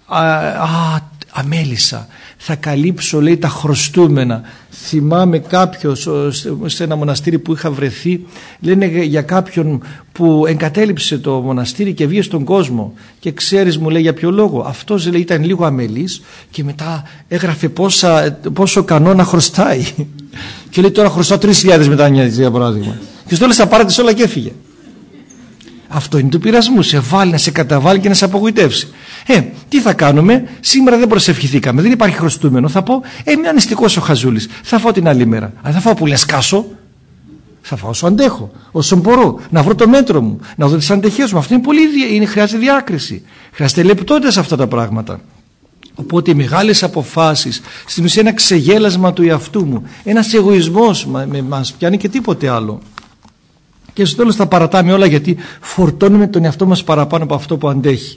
αμέλησα, θα καλύψω, λέει, τα χρωστούμενα. Θυμάμαι κάποιος σε ένα μοναστήρι που είχα βρεθεί, λένε για κάποιον που εγκατέλειψε το μοναστήρι και βγήκε στον κόσμο, και ξέρεις, μου λέει, για ποιο λόγο? Αυτός, λέει, ήταν λίγο αμελής και μετά έγραφε πόσο κανόνα χρωστάει και λέει τώρα χρωστάω 3.000 μετάνια, για παράδειγμα, και στο λέει θα πάρετε όλα και έφυγε. Αυτό είναι του πειρασμού, σε βάλει να σε καταβάλει και να σε απογοητεύσει. Τι θα κάνουμε? Σήμερα δεν προσευχηθήκαμε, δεν υπάρχει χρωστούμενο. Θα πω, είμαι ανιστικός ο χαζούλης, θα φάω την άλλη μέρα. Αλλά θα φάω που λες κάσω, θα φάω όσο αντέχω, όσο μπορώ, να βρω το μέτρο μου, να δω τις αντεχές μου. Αυτό είναι χρειάζεται διάκριση, χρειάζεται λεπτότητα σε αυτά τα πράγματα. Οπότε οι μεγάλες αποφάσεις, στην ουσία ένα ξεγέλασμα του εαυτού μου, ένας εγωισμός μας πιάνει και τίποτε άλλο. Και στο τέλος τα παρατάμε όλα, γιατί φορτώνουμε τον εαυτό μας παραπάνω από αυτό που αντέχει.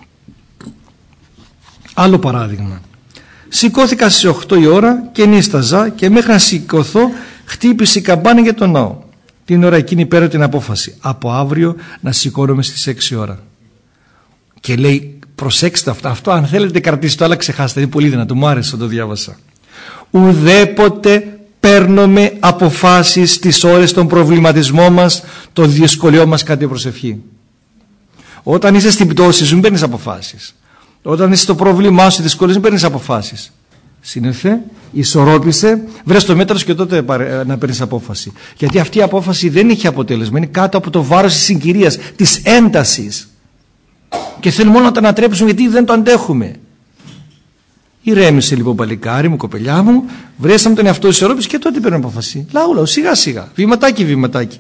Άλλο παράδειγμα. Σηκώθηκα στις 8 η ώρα και νίσταζα και μέχρι να σηκωθώ χτύπησε η καμπάνα για τον ναό. Την ώρα εκείνη πέρα την απόφαση. Από αύριο να σηκώνομαι στις 6 ώρα. Και λέει, προσέξτε αυτό αν θέλετε κρατήστε το, αλλά ξεχάστε, είναι πολύ δυνατό, μου άρεσε, το διάβασα. Ουδέποτε παίρνουμε αποφάσεις στις ώρες των προβληματισμών μας, των δυσκολιών μας κατά την προσευχή. Όταν είσαι στην πτώση σου, μην παίρνεις αποφάσεις. Όταν είσαι στο πρόβλημά σου, στις δυσκολίες, μην παίρνεις αποφάσεις. Σύνεθε, ισορρόπησε, βρες το μέτρο και τότε να παίρνεις απόφαση. Γιατί αυτή η απόφαση δεν έχει αποτέλεσμα, είναι κάτω από το βάρος της συγκυρίας, της έντασης. Και θέλει μόνο να τα ανατρέψουμε, γιατί δεν το αντέχουμε. Ηρέμησε λοιπόν, παλικάρι μου, κοπελιά μου, βρέσαμε τον εαυτό της Ευρώπης και τότε παίρνουμε απόφαση. Λαού, σιγά σιγά, βηματάκι.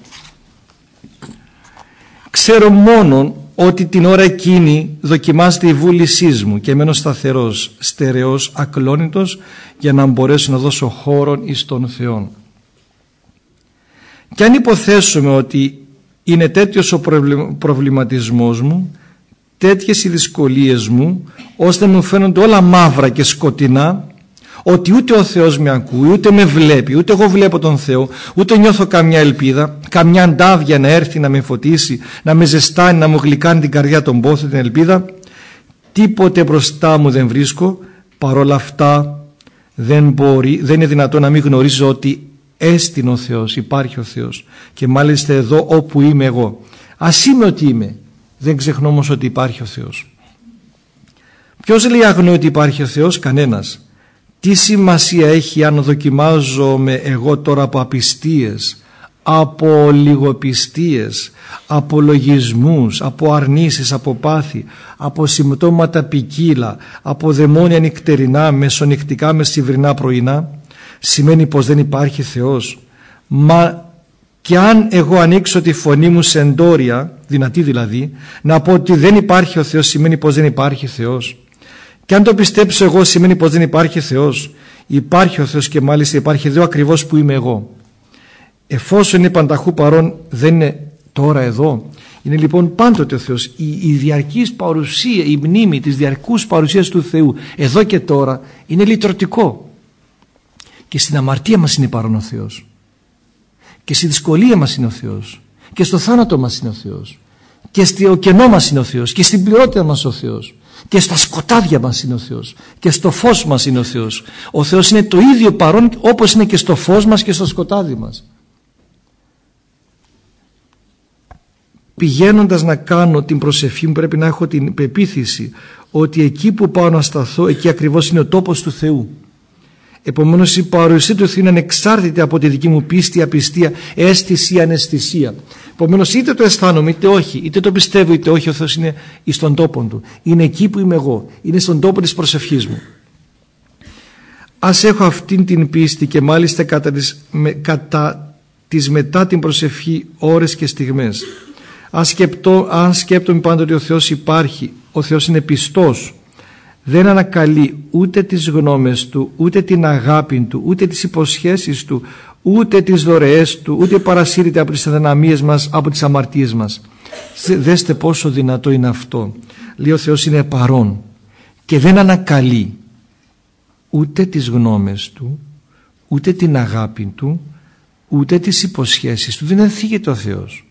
Ξέρω μόνο ότι την ώρα εκείνη δοκιμάζεται η βούλησή μου και μένω σταθερός, στερεός, ακλόνητος, για να μπορέσω να δώσω χώρον εις τον Θεό. Και αν υποθέσουμε ότι είναι τέτοιος ο προβληματισμός μου, τέτοιες οι δυσκολίες μου, ώστε μου φαίνονται όλα μαύρα και σκοτεινά, ότι ούτε ο Θεός με ακούει, ούτε με βλέπει, ούτε εγώ βλέπω τον Θεό, ούτε νιώθω καμιά ελπίδα, καμιά αντάβια να έρθει να με φωτίσει, να με ζεστάνει, να μου γλυκάνει την καρδιά, τον πόθο, την ελπίδα, τίποτε μπροστά μου δεν βρίσκω. Παρόλα αυτά δεν είναι δυνατό να μην γνωρίζω ότι έστεινε ο Θεός, υπάρχει ο Θεός, και μάλιστα εδώ όπου είμαι εγώ. Ας είμαι ότι είμαι, δεν ξεχνώ όμως ότι υπάρχει ο Θεός. Ποιος λέει αγνοεί ότι υπάρχει ο Θεός? Κανένας. Τι σημασία έχει αν δοκιμάζομαι εγώ τώρα από απιστίες, από λιγοπιστίες, από λογισμούς, από αρνήσεις, από πάθη, από συμπτώματα ποικίλα, από δαιμόνια νυχτερινά, μεσονυχτικά, μεσημβρινά, πρωινά? Σημαίνει πως δεν υπάρχει Θεός. Μα και αν εγώ ανοίξω τη φωνή μου σε εντόρια, δυνατή δηλαδή, να πω ότι δεν υπάρχει ο Θεός, σημαίνει πως δεν υπάρχει Θεός. Και αν το πιστέψω εγώ, σημαίνει πως δεν υπάρχει Θεός. Υπάρχει ο Θεός, και μάλιστα υπάρχει εδώ ακριβώς που είμαι εγώ. Εφόσον είναι πανταχού παρόν, δεν είναι τώρα εδώ? Είναι λοιπόν πάντοτε ο Θεός. Η διαρκής παρουσία, η μνήμη της διαρκούς παρουσίας του Θεού εδώ και τώρα είναι λυτρωτικό. Και στην αμαρτία μας είναι παρόν ο Θεός, και στη δυσκολία μας είναι ο Θεός, και στο θάνατο μας είναι ο Θεός, και στο κενό μας είναι ο Θεός, και στην πληρότητα μας ο Θεός, και στα σκοτάδια μας είναι ο Θεός, και στο φως μας είναι ο Θεός. Ο Θεός είναι το ίδιο παρόν όπως είναι και στο φως μας και στο σκοτάδι μας. Πηγαίνοντας να κάνω την προσευχή μου, πρέπει να έχω την πεποίθηση ότι εκεί που πάω να σταθώ, εκεί ακριβώς είναι ο τόπος του Θεού. Επομένως η παρουσία του Θεού είναι ανεξάρτητη από τη δική μου πίστη, απιστία, αίσθηση ή αναισθησία. Επομένως είτε το αισθάνομαι είτε όχι, είτε το πιστεύω είτε όχι, ο Θεός είναι στον τόπο του. Είναι εκεί που είμαι εγώ, είναι στον τόπο της προσευχής μου. Ας έχω αυτήν την πίστη και μάλιστα κατά τις μετά την προσευχή ώρες και στιγμές. Αν σκέπτομαι πάντα ότι ο Θεός υπάρχει, ο Θεός είναι πιστός, δεν ανακαλεί ούτε τις γνώμες Του, ούτε την αγάπη Του, ούτε τις υποσχέσεις Του, ούτε τις δωρεές Του, ούτε παρασύρεται από τις αδυναμίες μας, από τις αμαρτίες μας. Δέστε πόσο δυνατό είναι αυτό. Λέει ο Θεός είναι παρόν και δεν ανακαλεί ούτε τις γνώμες Του, ούτε την αγάπη Του, ούτε τις υποσχέσεις Του. Δεν ενθίγεται ο Θεός.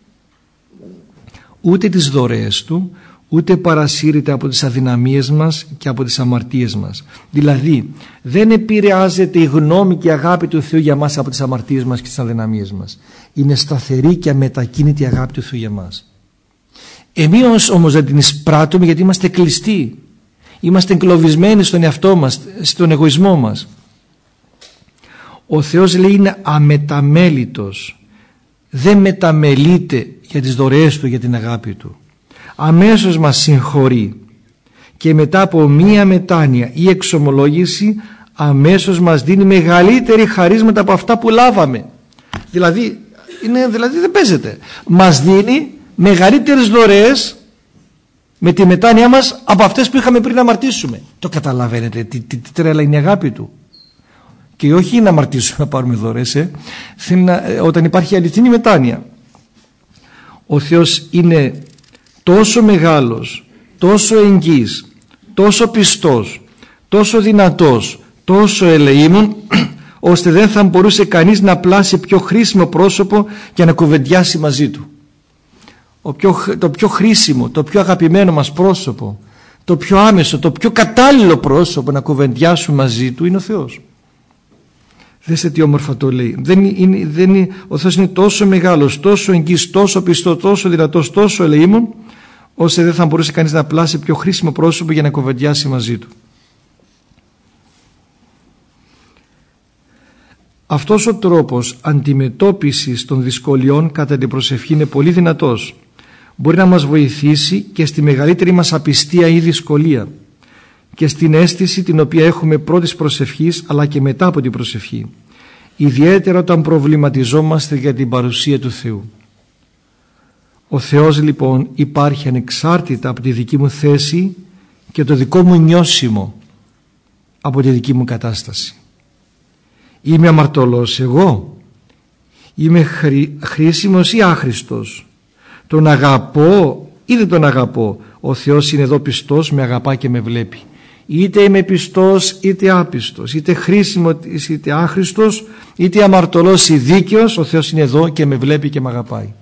Ούτε τις δωρεές Του, ούτε παρασύρεται από τις αδυναμίες μας και από τις αμαρτίες μας. Δηλαδή δεν επηρεάζεται η γνώμη και η αγάπη του Θεού για μας από τις αμαρτίες μας και τις αδυναμίες μας. Είναι σταθερή και αμετακίνητη η αγάπη του Θεού για μας. Εμείς όμως δεν την εισπράττουμε γιατί είμαστε κλειστοί. Είμαστε εγκλωβισμένοι στον εαυτό μας, στον εγωισμό μας. Ο Θεός λέει είναι αμεταμέλητος. Δεν μεταμελείται για τις δωρεές Του, για την αγάπη Του. Αμέσως μας συγχωρεί και μετά από μία μετάνοια ή εξομολόγηση αμέσως μας δίνει μεγαλύτερη χαρίσματα από αυτά που λάβαμε. Δηλαδή δεν παίζεται. Μας δίνει μεγαλύτερες δωρεές με τη μετάνοια μας από αυτές που είχαμε πριν να αμαρτήσουμε. Το καταλαβαίνετε τι τρέλα είναι η αγάπη Του. Και όχι να αμαρτήσουμε να πάρουμε δωρεές, όταν υπάρχει αληθινή μετάνοια. Ο Θεός είναι τόσο μεγάλος, τόσο εγγύης, τόσο πιστός, τόσο δυνατός, τόσο ελεήμων, ώστε δεν θα μπορούσε κανείς να πλάσει πιο χρήσιμο πρόσωπο για να κουβεντιάσει μαζί Του. Το πιο χρήσιμο, το πιο αγαπημένο μας πρόσωπο, το πιο άμεσο, το πιο κατάλληλο πρόσωπο να κουβεντιάσουμε μαζί Του είναι ο Θεός. Δέστε τι όμορφα το λέει. Ο Θεός είναι τόσο μεγάλος, τόσο εγγύης, τόσο πιστός, τόσο δυνατός, τόσο ελεήμων, ώστε δεν θα μπορούσε κανείς να πλάσει πιο χρήσιμο πρόσωπο για να κουβεντιάσει μαζί Του. Αυτός ο τρόπος αντιμετώπισης των δυσκολιών κατά την προσευχή είναι πολύ δυνατός. Μπορεί να μας βοηθήσει και στη μεγαλύτερη μας απιστία ή δυσκολία και στην αίσθηση την οποία έχουμε πρώτης προσευχής αλλά και μετά από την προσευχή, ιδιαίτερα όταν προβληματιζόμαστε για την παρουσία του Θεού. Ο Θεός λοιπόν υπάρχει ανεξάρτητα από τη δική μου θέση και το δικό μου νιώσιμο από τη δική μου κατάσταση. Είμαι αμαρτωλός εγώ, είμαι χρήσιμος ή άχρηστος, τον αγαπώ ή δεν τον αγαπώ. Ο Θεός είναι εδώ πιστός, με αγαπά και με βλέπει. Είτε είμαι πιστός είτε άπιστος, είτε χρήσιμος είτε άχρηστος, είτε αμαρτωλός ή δίκαιος, ο Θεός είναι εδώ και με βλέπει και με αγαπάει.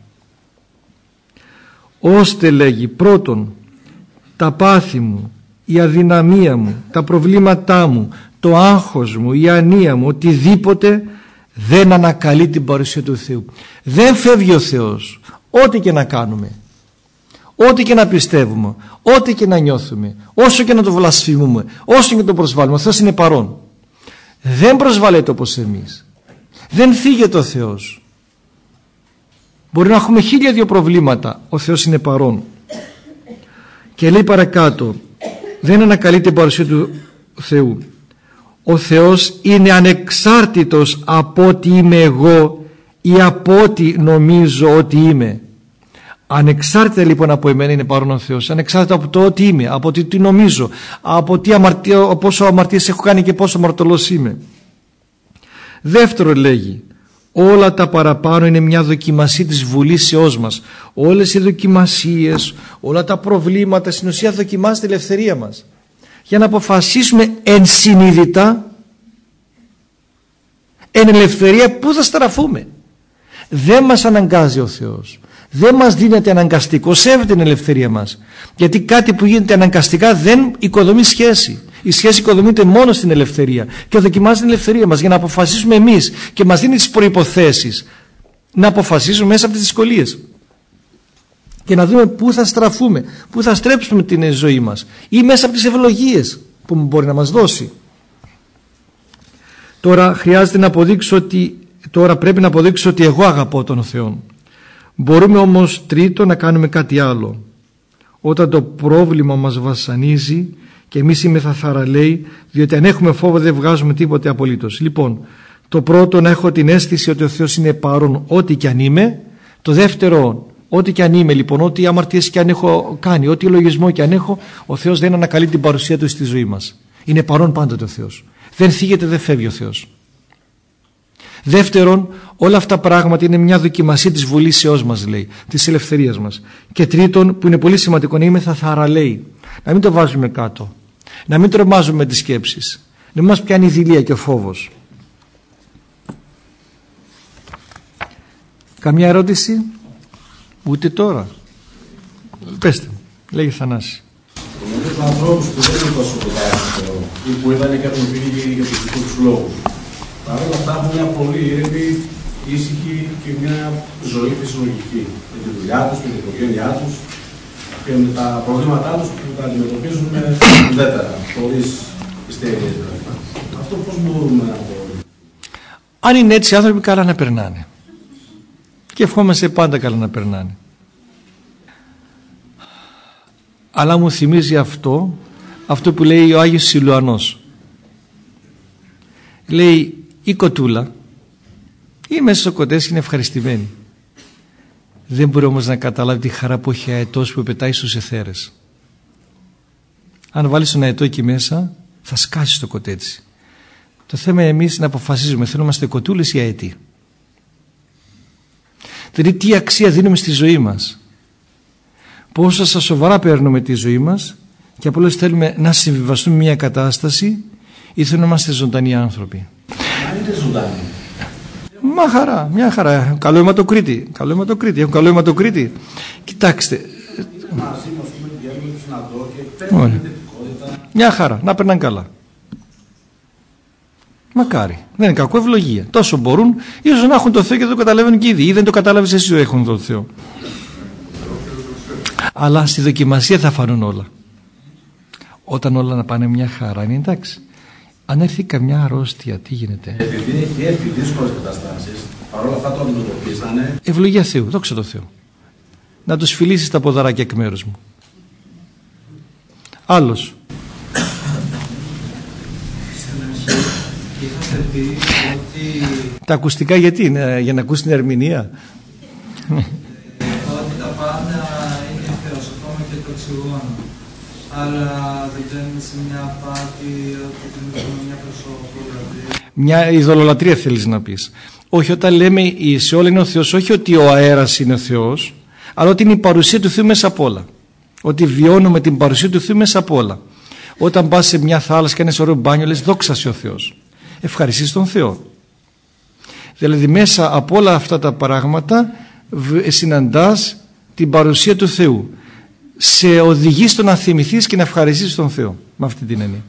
Ώστε λέγει πρώτον τα πάθη μου, η αδυναμία μου, τα προβλήματά μου, το άγχος μου, η ανία μου, οτιδήποτε δεν ανακαλεί την παρουσία του Θεού. Δεν φεύγει ο Θεός ό,τι και να κάνουμε, ό,τι και να πιστεύουμε, ό,τι και να νιώθουμε, όσο και να το βλασφημούμε, όσο και να το προσβάλλουμε. Ο Θεός είναι παρόν. Δεν προσβάλλεται όπως εμείς. Δεν θίγεται ο Θεός. Μπορεί να έχουμε 1002 προβλήματα, ο Θεός είναι παρόν. Και λέει παρακάτω, δεν ανακαλεί την παρουσία του Θεού. Ο Θεός είναι ανεξάρτητος από ό,τι είμαι εγώ ή από ό,τι νομίζω ότι είμαι. Ανεξάρτητα λοιπόν από εμένα είναι παρόν ο Θεός, ανεξάρτητα από το ότι είμαι, από το τι νομίζω, από πόσο αμαρτίες έχω κάνει και πόσο αμαρτωλός είμαι. Δεύτερο λέγει, όλα τα παραπάνω είναι μια δοκιμασία της βουλήσεώς μας. Όλες οι δοκιμασίες, όλα τα προβλήματα στην ουσία δοκιμάζει την ελευθερία μας, για να αποφασίσουμε ενσυνείδητα, εν ελευθερία, πού θα στραφούμε. Δεν μας αναγκάζει ο Θεός, δεν μας δίνεται αναγκαστικό, σέβεται την ελευθερία μας, γιατί κάτι που γίνεται αναγκαστικά δεν οικοδομεί σχέση. Η σχέση οικοδομείται μόνο στην ελευθερία και δοκιμάζει την ελευθερία μας για να αποφασίσουμε εμείς και μας δίνει τις προϋποθέσεις να αποφασίσουμε μέσα από τις δυσκολίες και να δούμε πού θα στραφούμε, πού θα στρέψουμε την ζωή μας ή μέσα από τις ευλογίες που μπορεί να μας δώσει. Τώρα πρέπει να αποδείξω ότι εγώ αγαπώ τον Θεό. Μπορούμε όμως τρίτο να κάνουμε κάτι άλλο. Όταν το πρόβλημα μας βασανίζει και εμείς είμαστε θαραλέοι, διότι αν έχουμε φόβο δεν βγάζουμε τίποτε απολύτως. Λοιπόν, Το πρώτο, να έχω την αίσθηση ότι ο Θεός είναι παρόν ό,τι και αν είμαι. Το δεύτερο, ό,τι και αν είμαι λοιπόν, ό,τι αμαρτίες και αν έχω κάνει, ό,τι λογισμό και αν έχω, ο Θεός δεν ανακαλεί την παρουσία Του στη ζωή μας. Είναι παρόν πάντοτε ο Θεός. Δεν θίγεται, δεν φεύγει ο Θεός. Δεύτερον, όλα αυτά τα πράγματα είναι μια δοκιμασία της βολήσεώς μας, λέει, της ελευθερίας μας. Και τρίτον, που είναι πολύ σημαντικό, να είμαι θαραλέοι. Να μην το βάζουμε κάτω. Να μην τρομάζουμε τις σκέψεις. Να μην μας πιάνει η δειλία και ο φόβος. Καμιά ερώτηση? Ούτε τώρα. Πέστε μου, λέγε Θανάση. Νομίζω τους ανθρώπους που δεν είναι τόσο κοντά ή που ήταν κάποιον φίλοι για τους δικούς τους λόγους. Παρ' όλα αυτά έχουν μια πολύ ήρεμη, ήσυχη και μια ζωή φυσιολογική. Με τη δουλειά τους, με την οικογένειά τους και με τα προβλήματά τους που τα αντιμετωπίζουν ουδέτερα, χωρίς ιστερίες. Αυτό πώς μπορούμε να το... Αν είναι έτσι, οι άνθρωποι καλά να περνάνε. Και ευχόμαστε πάντα καλά να περνάνε. Αλλά μου θυμίζει αυτό που λέει ο Άγιος Σιλουανός. Λέει η κοτούλα ή μέσα στο κοτές είναι ευχαριστημένη. Δεν μπορεί όμως να καταλάβει τη χαρά που έχει αετός που πετάει στους αιθέρες. Αν βάλεις τον αετό εκεί μέσα θα σκάσει το κοτέτσι. Το θέμα είναι εμείς να αποφασίζουμε, θέλουμε να είμαστε κοτούλες ή αετοί. Δηλαδή τι αξία δίνουμε στη ζωή μας, πόσο στα σοβαρά παίρνουμε τη ζωή μας και απλώς θέλουμε να συμβιβαστούμε μια κατάσταση ή θέλουμε να είμαστε ζωντανοί άνθρωποι. Αν είναι ζωντανοί. Μια χαρά. Καλό αιματοκρίτη. Έχουν καλό αιματοκρίτη. Κοιτάξτε. Μια χαρά. Να περνάνε καλά. Μακάρι. Δεν είναι κακό, ευλογία. Τόσο μπορούν, ίσως να έχουν το Θεό και δεν το καταλαβαίνουν και ήδη. Ή δεν το κατάλαβες εσύ ότι έχουν τον Θεό. Αλλά στη δοκιμασία θα φανούν όλα. Όταν όλα να πάνε μια χαρά, είναι εντάξει. Αν έρθει καμιά αρρώστια, τι γίνεται? Επειδή έχει έρθει δύσκολες καταστάσεις, παρόλα αυτά το αντιμετωπίσανε. Ευλογία Θεού, δόξα τω Θεώ. Να τους φιλήσεις τα ποδαράκια εκ μέρους μου. Άλλος. Είχατε πει ότι... Τα ακουστικά γιατί είναι, για να ακούσει την ερμηνεία? Ότι τα πάντα είναι Θεός, ακόμα και το οξυγόνο. Αλλά δεν μπαίνουμε σε μια απάτη, ότι δεν έχουμε μια προσώπου, δηλαδή. Μια ειδωλολατρία θέλεις να πεις? Όχι, όταν λέμε σε όλα είναι ο Θεός, όχι ότι ο αέρας είναι ο Θεός, αλλά ότι είναι η παρουσία του Θεού μέσα απ' όλα. Ότι βιώνουμε την παρουσία του Θεού μέσα απ' όλα. Όταν πας σε μια θάλασσα και κάνεις ωραίο μπάνιο, λες δόξα σε ο Θεός. Ευχαριστείς τον Θεό. Δηλαδή μέσα από όλα αυτά τα πράγματα συναντάς την παρουσία του Θεού. Σε οδηγεί στο να θυμηθείς και να ευχαριστήσεις τον Θεό. Με αυτή την έννοια.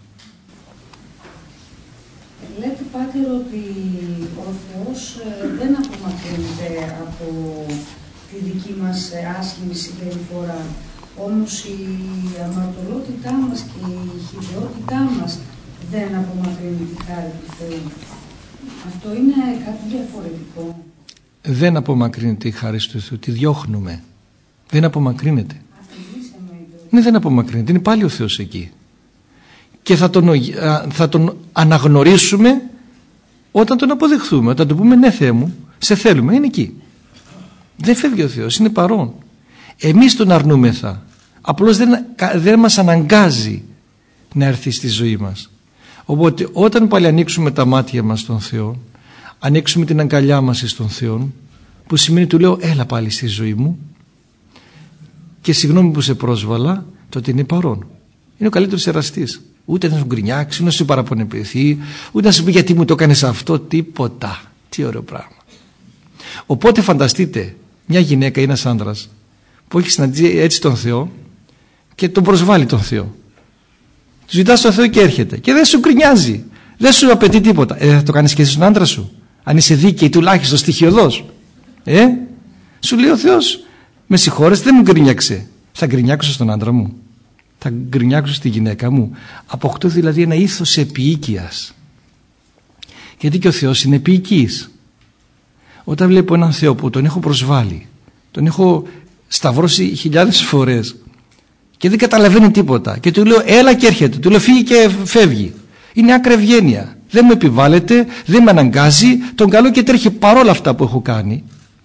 Λέτε Πάτερ ότι ο Θεός δεν απομακρύνεται από τη δική μας άσχημη συμπεριφορά. Όμως η αμαρτωλότητά μας και η χυδαιότητά μας δεν απομακρύνει τη χάρη του Θεού. Αυτό είναι κάτι διαφορετικό. Δεν απομακρύνεται η χάρη του Θεού, τη διώχνουμε. Δεν απομακρύνεται. Ναι, δεν απομακρύνεται, είναι πάλι ο Θεός εκεί. Και θα τον αναγνωρίσουμε όταν τον αποδεχθούμε, όταν του πούμε ναι Θεέ μου, σε θέλουμε, είναι εκεί. Δεν φεύγει ο Θεός, είναι παρόν. Εμείς τον αρνούμεθα. Απλώς δεν μας αναγκάζει να έρθει στη ζωή μας. Οπότε όταν πάλι ανοίξουμε τα μάτια μας στον Θεό, ανοίξουμε την αγκαλιά μας στον Θεό, που σημαίνει του λέω έλα πάλι στη ζωή μου και συγγνώμη που σε πρόσβαλα, τότε είναι παρόν. Είναι ο καλύτερος εραστής. Ούτε να σου γκρινιάξει, ούτε να σου παραπονεποιηθεί, ούτε να σου πει γιατί μου το έκανες αυτό, τίποτα. Τι ωραίο πράγμα. Οπότε φανταστείτε μια γυναίκα ή ένας άντρας που έχει συναντήσει έτσι τον Θεό και τον προσβάλλει τον Θεό. Του ζητάς τον Θεό και έρχεται και δεν σου γκρινιάζει, δεν σου απαιτεί τίποτα. Θα το κάνεις και εσύ στον άντρα σου? Αν είσαι δίκαιη, τουλάχιστον στοιχειωδός. Σου λέει ο Θεός, με συγχώρεσαι, δεν μου γκρινιάξε. Θα γκρινιάξω στον άντρα μου, θα γκρινιάξω στη γυναίκα μου. Αποκτώ δηλαδή ένα ήθος επίοικιας. Γιατί και ο Θεός είναι επίοικης. Όταν βλέπω έναν Θεό που τον έχω προσβάλει, τον έχω σταυρώσει χιλιάδες φορές και δεν καταλαβαίνει τίποτα και του λέω έλα και έρχεται, του λέω φύγει και φεύγει, είναι άκρα ευγένεια, Δεν με επιβάλλεται, δεν με αναγκάζει, τον καλώ και τρέχει παρόλα αυτά που έχω κάνει.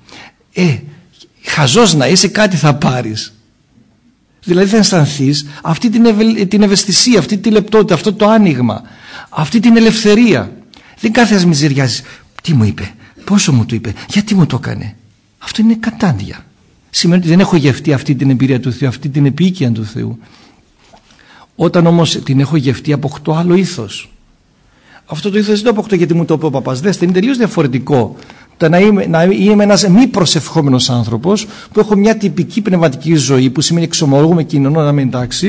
Χαζός να είσαι, κάτι θα πάρεις. Δηλαδή θα αισθανθείς αυτή την ευαισθησία, αυτή τη λεπτότητα, αυτό το άνοιγμα, αυτή την ελευθερία. Δεν κάθεσαι να μιζεριάζεις. Τι μου είπε, πόσο μου το είπε, γιατί μου το έκανε. Αυτό είναι κατάντια. Σημαίνει ότι δεν έχω γευτεί αυτή την εμπειρία του Θεού, αυτή την επίοικια του Θεού. Όταν όμως την έχω γευτεί, αποκτώ άλλο ήθος. Αυτό το ήθος δεν το αποκτώ γιατί μου το είπε ο παπάς. Δέστε, είναι τελείως διαφορετικό το να είμαι ένας μη προσευχόμενος άνθρωπος που έχω μια τυπική πνευματική ζωή που σημαίνει εξομολογούμε, κοινωνώ, με εντάξει,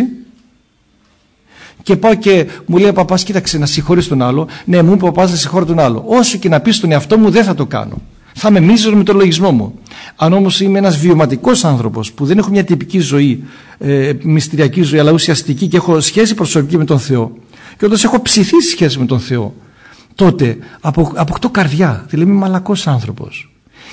και πάω και μου λέει ο παπάς, κοίταξε να συγχωρείς τον άλλο. Ναι, μου είπε ο παπάς να συγχωρώ τον άλλο. Όσο και να πεις στον εαυτό μου, δεν θα το κάνω. Θα είμαι μίζερος με τον λογισμό μου. Αν όμως είμαι ένας βιωματικός άνθρωπος που δεν έχω μια τυπική ζωή, μυστηριακή ζωή, αλλά ουσιαστική και έχω σχέση προσωπική με τον Θεό, και όταν έχω ψηθήσει σχέση με τον Θεό, τότε αποκτώ καρδιά. Δηλαδή είμαι μαλακός άνθρωπος.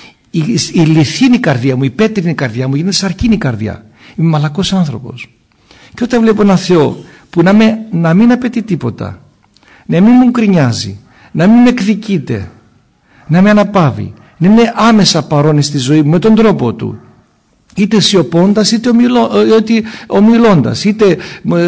Η λιθίνη καρδιά μου, η πέτρινη καρδιά μου γίνεται σαρκίνη καρδιά. Είμαι μαλακός άνθρωπος. Και όταν βλέπω έναν Θεό που να μην απαιτεί τίποτα, να μην μου γκρινιάζει, να μην με εκδικείται, να με αναπαύει, να είναι άμεσα παρόν στη ζωή μου με τον τρόπο του, είτε σιωπώντας είτε ομιλώντας, είτε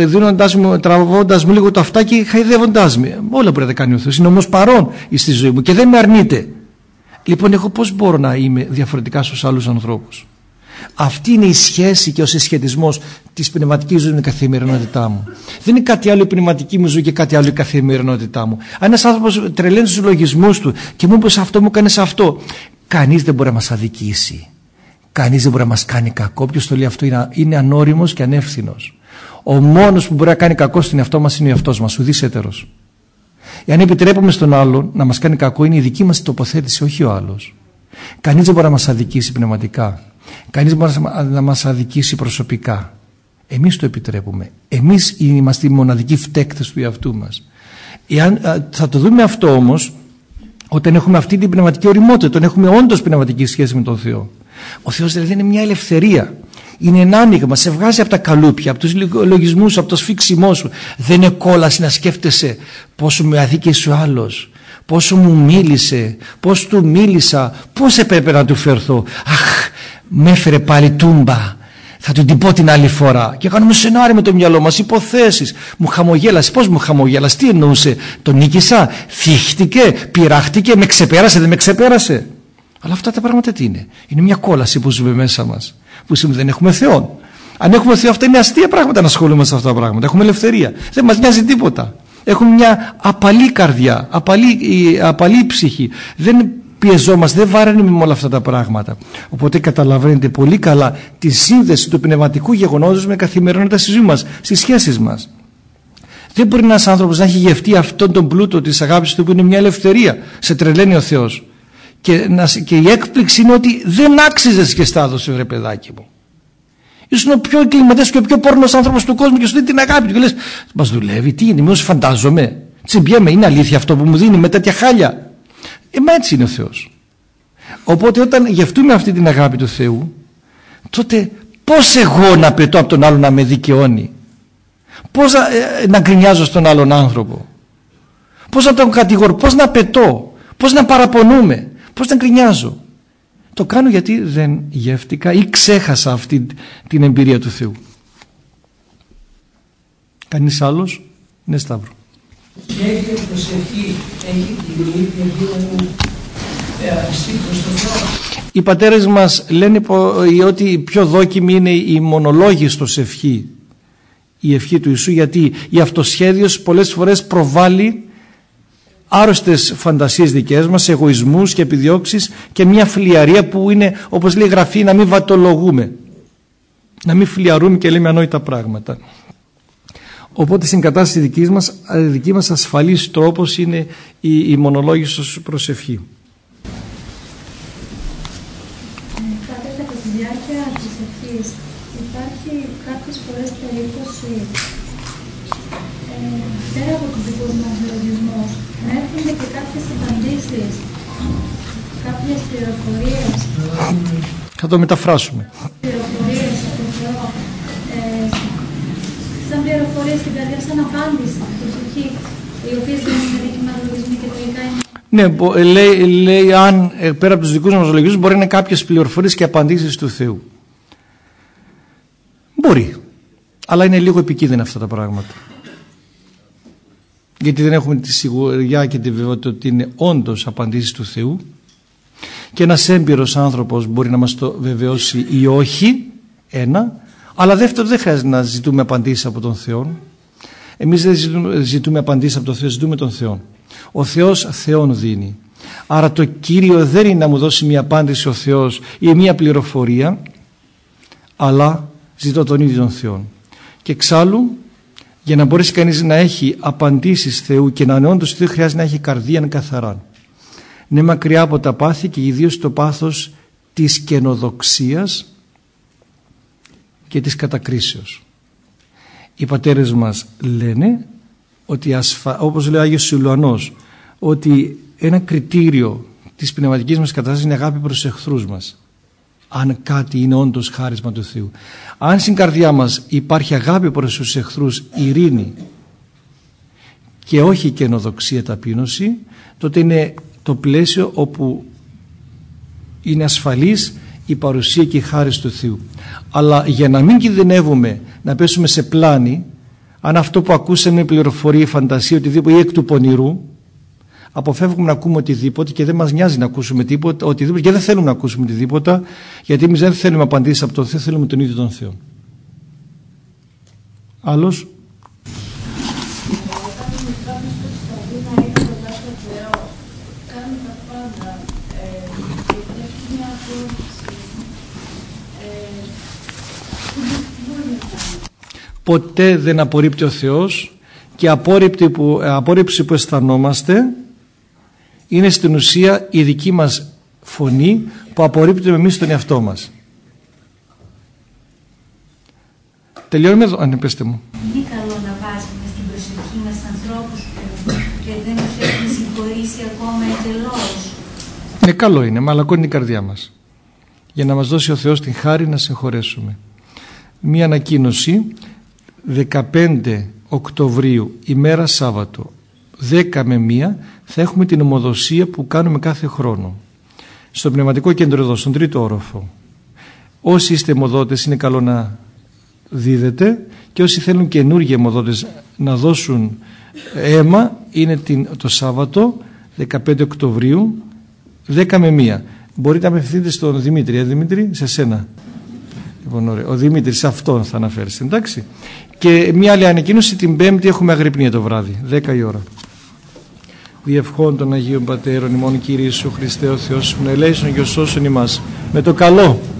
τραβώντας μου λίγο το αυτάκι, χαϊδεύοντάς με, όλα μπορεί να κάνει ο Θεός. Είναι όμως παρόν στη ζωή μου και δεν με αρνείται. Λοιπόν, εγώ πώς μπορώ να είμαι διαφορετικά στους άλλους ανθρώπους? Αυτή είναι η σχέση και ο συσχετισμός της πνευματικής ζωής με την καθημερινότητά μου. Δεν είναι κάτι άλλο η πνευματική μου ζωή και κάτι άλλο η καθημερινότητά μου. Αν ένας άνθρωπος τρελαίνει στους λογισμούς του και μου είπε αυτό, μου κάνεις αυτό, κανείς δεν μπορεί να μας αδικήσει. Κανείς δεν μπορεί να μας κάνει κακό. Ποιος το λέει αυτό είναι ανώριμος και ανεύθυνος. Ο μόνος που μπορεί να κάνει κακό στον εαυτό μας είναι ο εαυτός μας, ουδής-έτερος. Εάν επιτρέπουμε στον άλλον να μας κάνει κακό, είναι η δική μας τοποθέτηση, όχι ο άλλος. Κανείς δεν μπορεί να μας αδικήσει πνευματικά. Κανείς δεν μπορεί να μας αδικήσει προσωπικά. Εμείς το επιτρέπουμε. Εμείς είμαστε οι μοναδικοί φταίκτες του εαυτού μας. Θα το δούμε αυτό όμως όταν έχουμε αυτή την πνευματική ωριμότητα, όταν έχουμε όντως πνευματική σχέση με τον Θεό. Ο Θεός δηλαδή είναι μια ελευθερία. Είναι ένα άνοιγμα, σε βγάζει από τα καλούπια, από τους λογισμούς σου, από το σφίξιμό σου. Δεν είναι κόλαση να σκέφτεσαι πόσο με αδίκησε ο άλλος, πόσο μου μίλησε, πώς του μίλησα, πώς έπρεπε να του φερθώ. Αχ, με έφερε πάλι τούμπα, θα του την πω την άλλη φορά. Και κάνουμε σενάρια με το μυαλό μας, υποθέσεις. Μου χαμογέλασε, πώς μου χαμογέλασε, τι εννοούσε, τον νίκησα, θύχτηκε, πειράχτηκε, με ξεπέρασε, δεν με ξεπέρασε. Αλλά αυτά τα πράγματα τι είναι? Είναι μια κόλαση που ζούμε μέσα μας, που σημαίνει δεν έχουμε Θεό. Αν έχουμε Θεό, αυτά είναι αστεία πράγματα να ασχολούμαστε με αυτά τα πράγματα. Έχουμε ελευθερία, δεν μας νοιάζει τίποτα. Έχουμε μια απαλή καρδιά, απαλή ψυχή. Δεν πιεζόμαστε, δεν βαραίνουμε με όλα αυτά τα πράγματα. Οπότε καταλαβαίνετε πολύ καλά τη σύνδεση του πνευματικού γεγονότος με καθημερινότητα στη ζωή μας, στις σχέσεις μας. Δεν μπορεί ένας άνθρωπος να έχει γευτεί αυτόν τον πλούτο της αγάπης του που είναι μια ελευθερία. Σε τρελαίνει ο Θεός. Και η έκπληξη είναι ότι δεν άξιζες και στάδωσε, βρε παιδάκι μου. Ήσουν ο πιο εγκληματίας και ο πιο πόρνος άνθρωπος του κόσμου και σου δίνει την αγάπη του. Και λες, μας δουλεύει, τι είναι, μήπως φαντάζομαι. Τσιμπιέμαι, είναι αλήθεια αυτό που μου δίνει με τέτοια χάλια? Μα έτσι είναι ο Θεός. Οπότε όταν γευτούμε αυτή την αγάπη του Θεού, τότε πώς εγώ να πετώ από τον άλλον να με δικαιώνει? Πώς να γκρινιάζω στον άλλον άνθρωπο? Πώς να τον κατηγορώ? Πώς να πετώ? Πώς να παραπονούμε? Πώς να γκρινιάζω? Το κάνω γιατί δεν γεύτηκα ή ξέχασα αυτή την εμπειρία του Θεού. Κανείς άλλος? Ναι, Σταύρο. Και έχει προσευχή, έχει την ίδια στο Θεό. Οι πατέρες μας λένε ότι η πιο δόκιμη είναι η μονολόγιστος ευχή, η ευχή του Ιησού, γιατί η αυτοσχέδιος πολλές φορές προβάλλει άρρωστες φαντασίες δικές μας, εγωισμούς και επιδιώξεις και μια φλιαρία που είναι, όπως λέει η Γραφή, να μην βατολογούμε, να μην φλιαρούμε και λέμε ανόητα πράγματα. Οπότε στην κατάσταση δική μας ασφαλής τρόπος είναι η μονολόγιστος προσευχή. Κατά τη διάρκεια της ευχής υπάρχει κάποιες φορές περίπτωση πέρα από τους δικούς μας λογισμούς να έρχονται και κάποιες απαντήσεις, κάποιες πληροφορίες. Θα το μεταφράσουμε. Πληροφορίες από τον Θεό, σαν πληροφορίες στην καρδιά, σαν απάντηση στην ψυχή, οι οποίες δεν είναι δικοί μας λογισμοί. Ναι, λέει αν πέρα από τους δικούς μας λογισμούς μπορεί να είναι κάποιες πληροφορίες και απαντήσεις του Θεού. Μπορεί, αλλά είναι λίγο επικίνδυνα αυτά τα πράγματα. Γιατί δεν έχουμε τη σιγουριά και τη βεβαιότητα ότι είναι όντως απαντήσεις του Θεού, και ένας έμπειρος άνθρωπος μπορεί να μας το βεβαιώσει ή όχι, ένα, αλλά δεύτερο, δεν χρειάζεται να ζητούμε απαντήσεις από τον Θεό. Εμείς δεν ζητούμε απαντήσεις από τον Θεό, ζητούμε τον Θεό. Ο Θεός Θεόν δίνει. Άρα το Κύριο δεν είναι να μου δώσει μια απάντηση ο Θεός ή μια πληροφορία, αλλά ζητώ τον ίδιο τον Θεό. Και εξάλλου, για να μπορέσει κανείς να έχει απαντήσεις Θεού και να είναι όντως Θεού, χρειάζεται να έχει καρδία καθαρά. Είναι μακριά από τα πάθη και ιδίως το πάθος της καινοδοξίας και της κατακρίσεως. Οι πατέρες μας λένε ότι όπως λέει ο Άγιος Σιλουανός, ότι ένα κριτήριο της πνευματικής μας κατάστασης είναι αγάπη προς τους εχθρούς μας, αν κάτι είναι όντως χάρισμα του Θεού. Αν στην καρδιά μας υπάρχει αγάπη προς τους εχθρούς, ειρήνη και όχι καινοδοξία, ταπείνωση, τότε είναι το πλαίσιο όπου είναι ασφαλής η παρουσία και η χάρις του Θεού. Αλλά για να μην κινδυνεύουμε να πέσουμε σε πλάνη, αν αυτό που ακούσαμε πληροφορία, φαντασία, οτιδήποτε ή εκ του πονηρού, αποφεύγουμε να ακούμε οτιδήποτε και δεν μας νοιάζει να ακούσουμε τίποτα, οτιδήποτε, και δεν θέλουμε να ακούσουμε οτιδήποτε, γιατί εμείς δεν θέλουμε απαντήσεις από τον Θεό, θέλουμε τον ίδιο τον Θεό. Άλλος? Ποτέ δεν απορρίπτει ο Θεός, και απόρριψη που αισθανόμαστε είναι στην ουσία η δική μας φωνή που απορρίπτουμε εμείς τον εαυτό μας. Τελειώνουμε εδώ. Αν πέστε μου. Είναι καλό να βάζουμε στην προσευχή μας ανθρώπους και δεν τους έχουν συγχωρήσει ακόμα εντελώς. Ναι, καλό είναι, μαλακώνει την καρδιά μας, για να μας δώσει ο Θεός την χάρη να συγχωρέσουμε. Μία ανακοίνωση: 15 Οκτωβρίου, ημέρα Σάββατο, 10 με 1, θα έχουμε την ομοδοσία που κάνουμε κάθε χρόνο στο πνευματικό κέντρο εδώ, στον 3ο όροφο. Όσοι είστε αιμοδότες είναι καλό να δίδετε, και όσοι θέλουν καινούργιοι αιμοδότες να δώσουν αίμα, είναι το Σάββατο 15 Οκτωβρίου 10 με 1. Μπορείτε να απευθυνθείτε στον Δημήτρη. Δημήτρη, σε σένα. Λοιπόν, ωραία. Ο Δημήτρης, αυτόν θα αναφέρεστε, εντάξει. Και μια άλλη ανακοίνωση: την Πέμπτη έχουμε αγρυπνία το βράδυ, 10 η ώρα. Διευχών των Αγίων Πατέρων ημών Κύριε Ιησού Χριστέ ο Θεός, να ελέησον και σώσον ημάς με το καλό.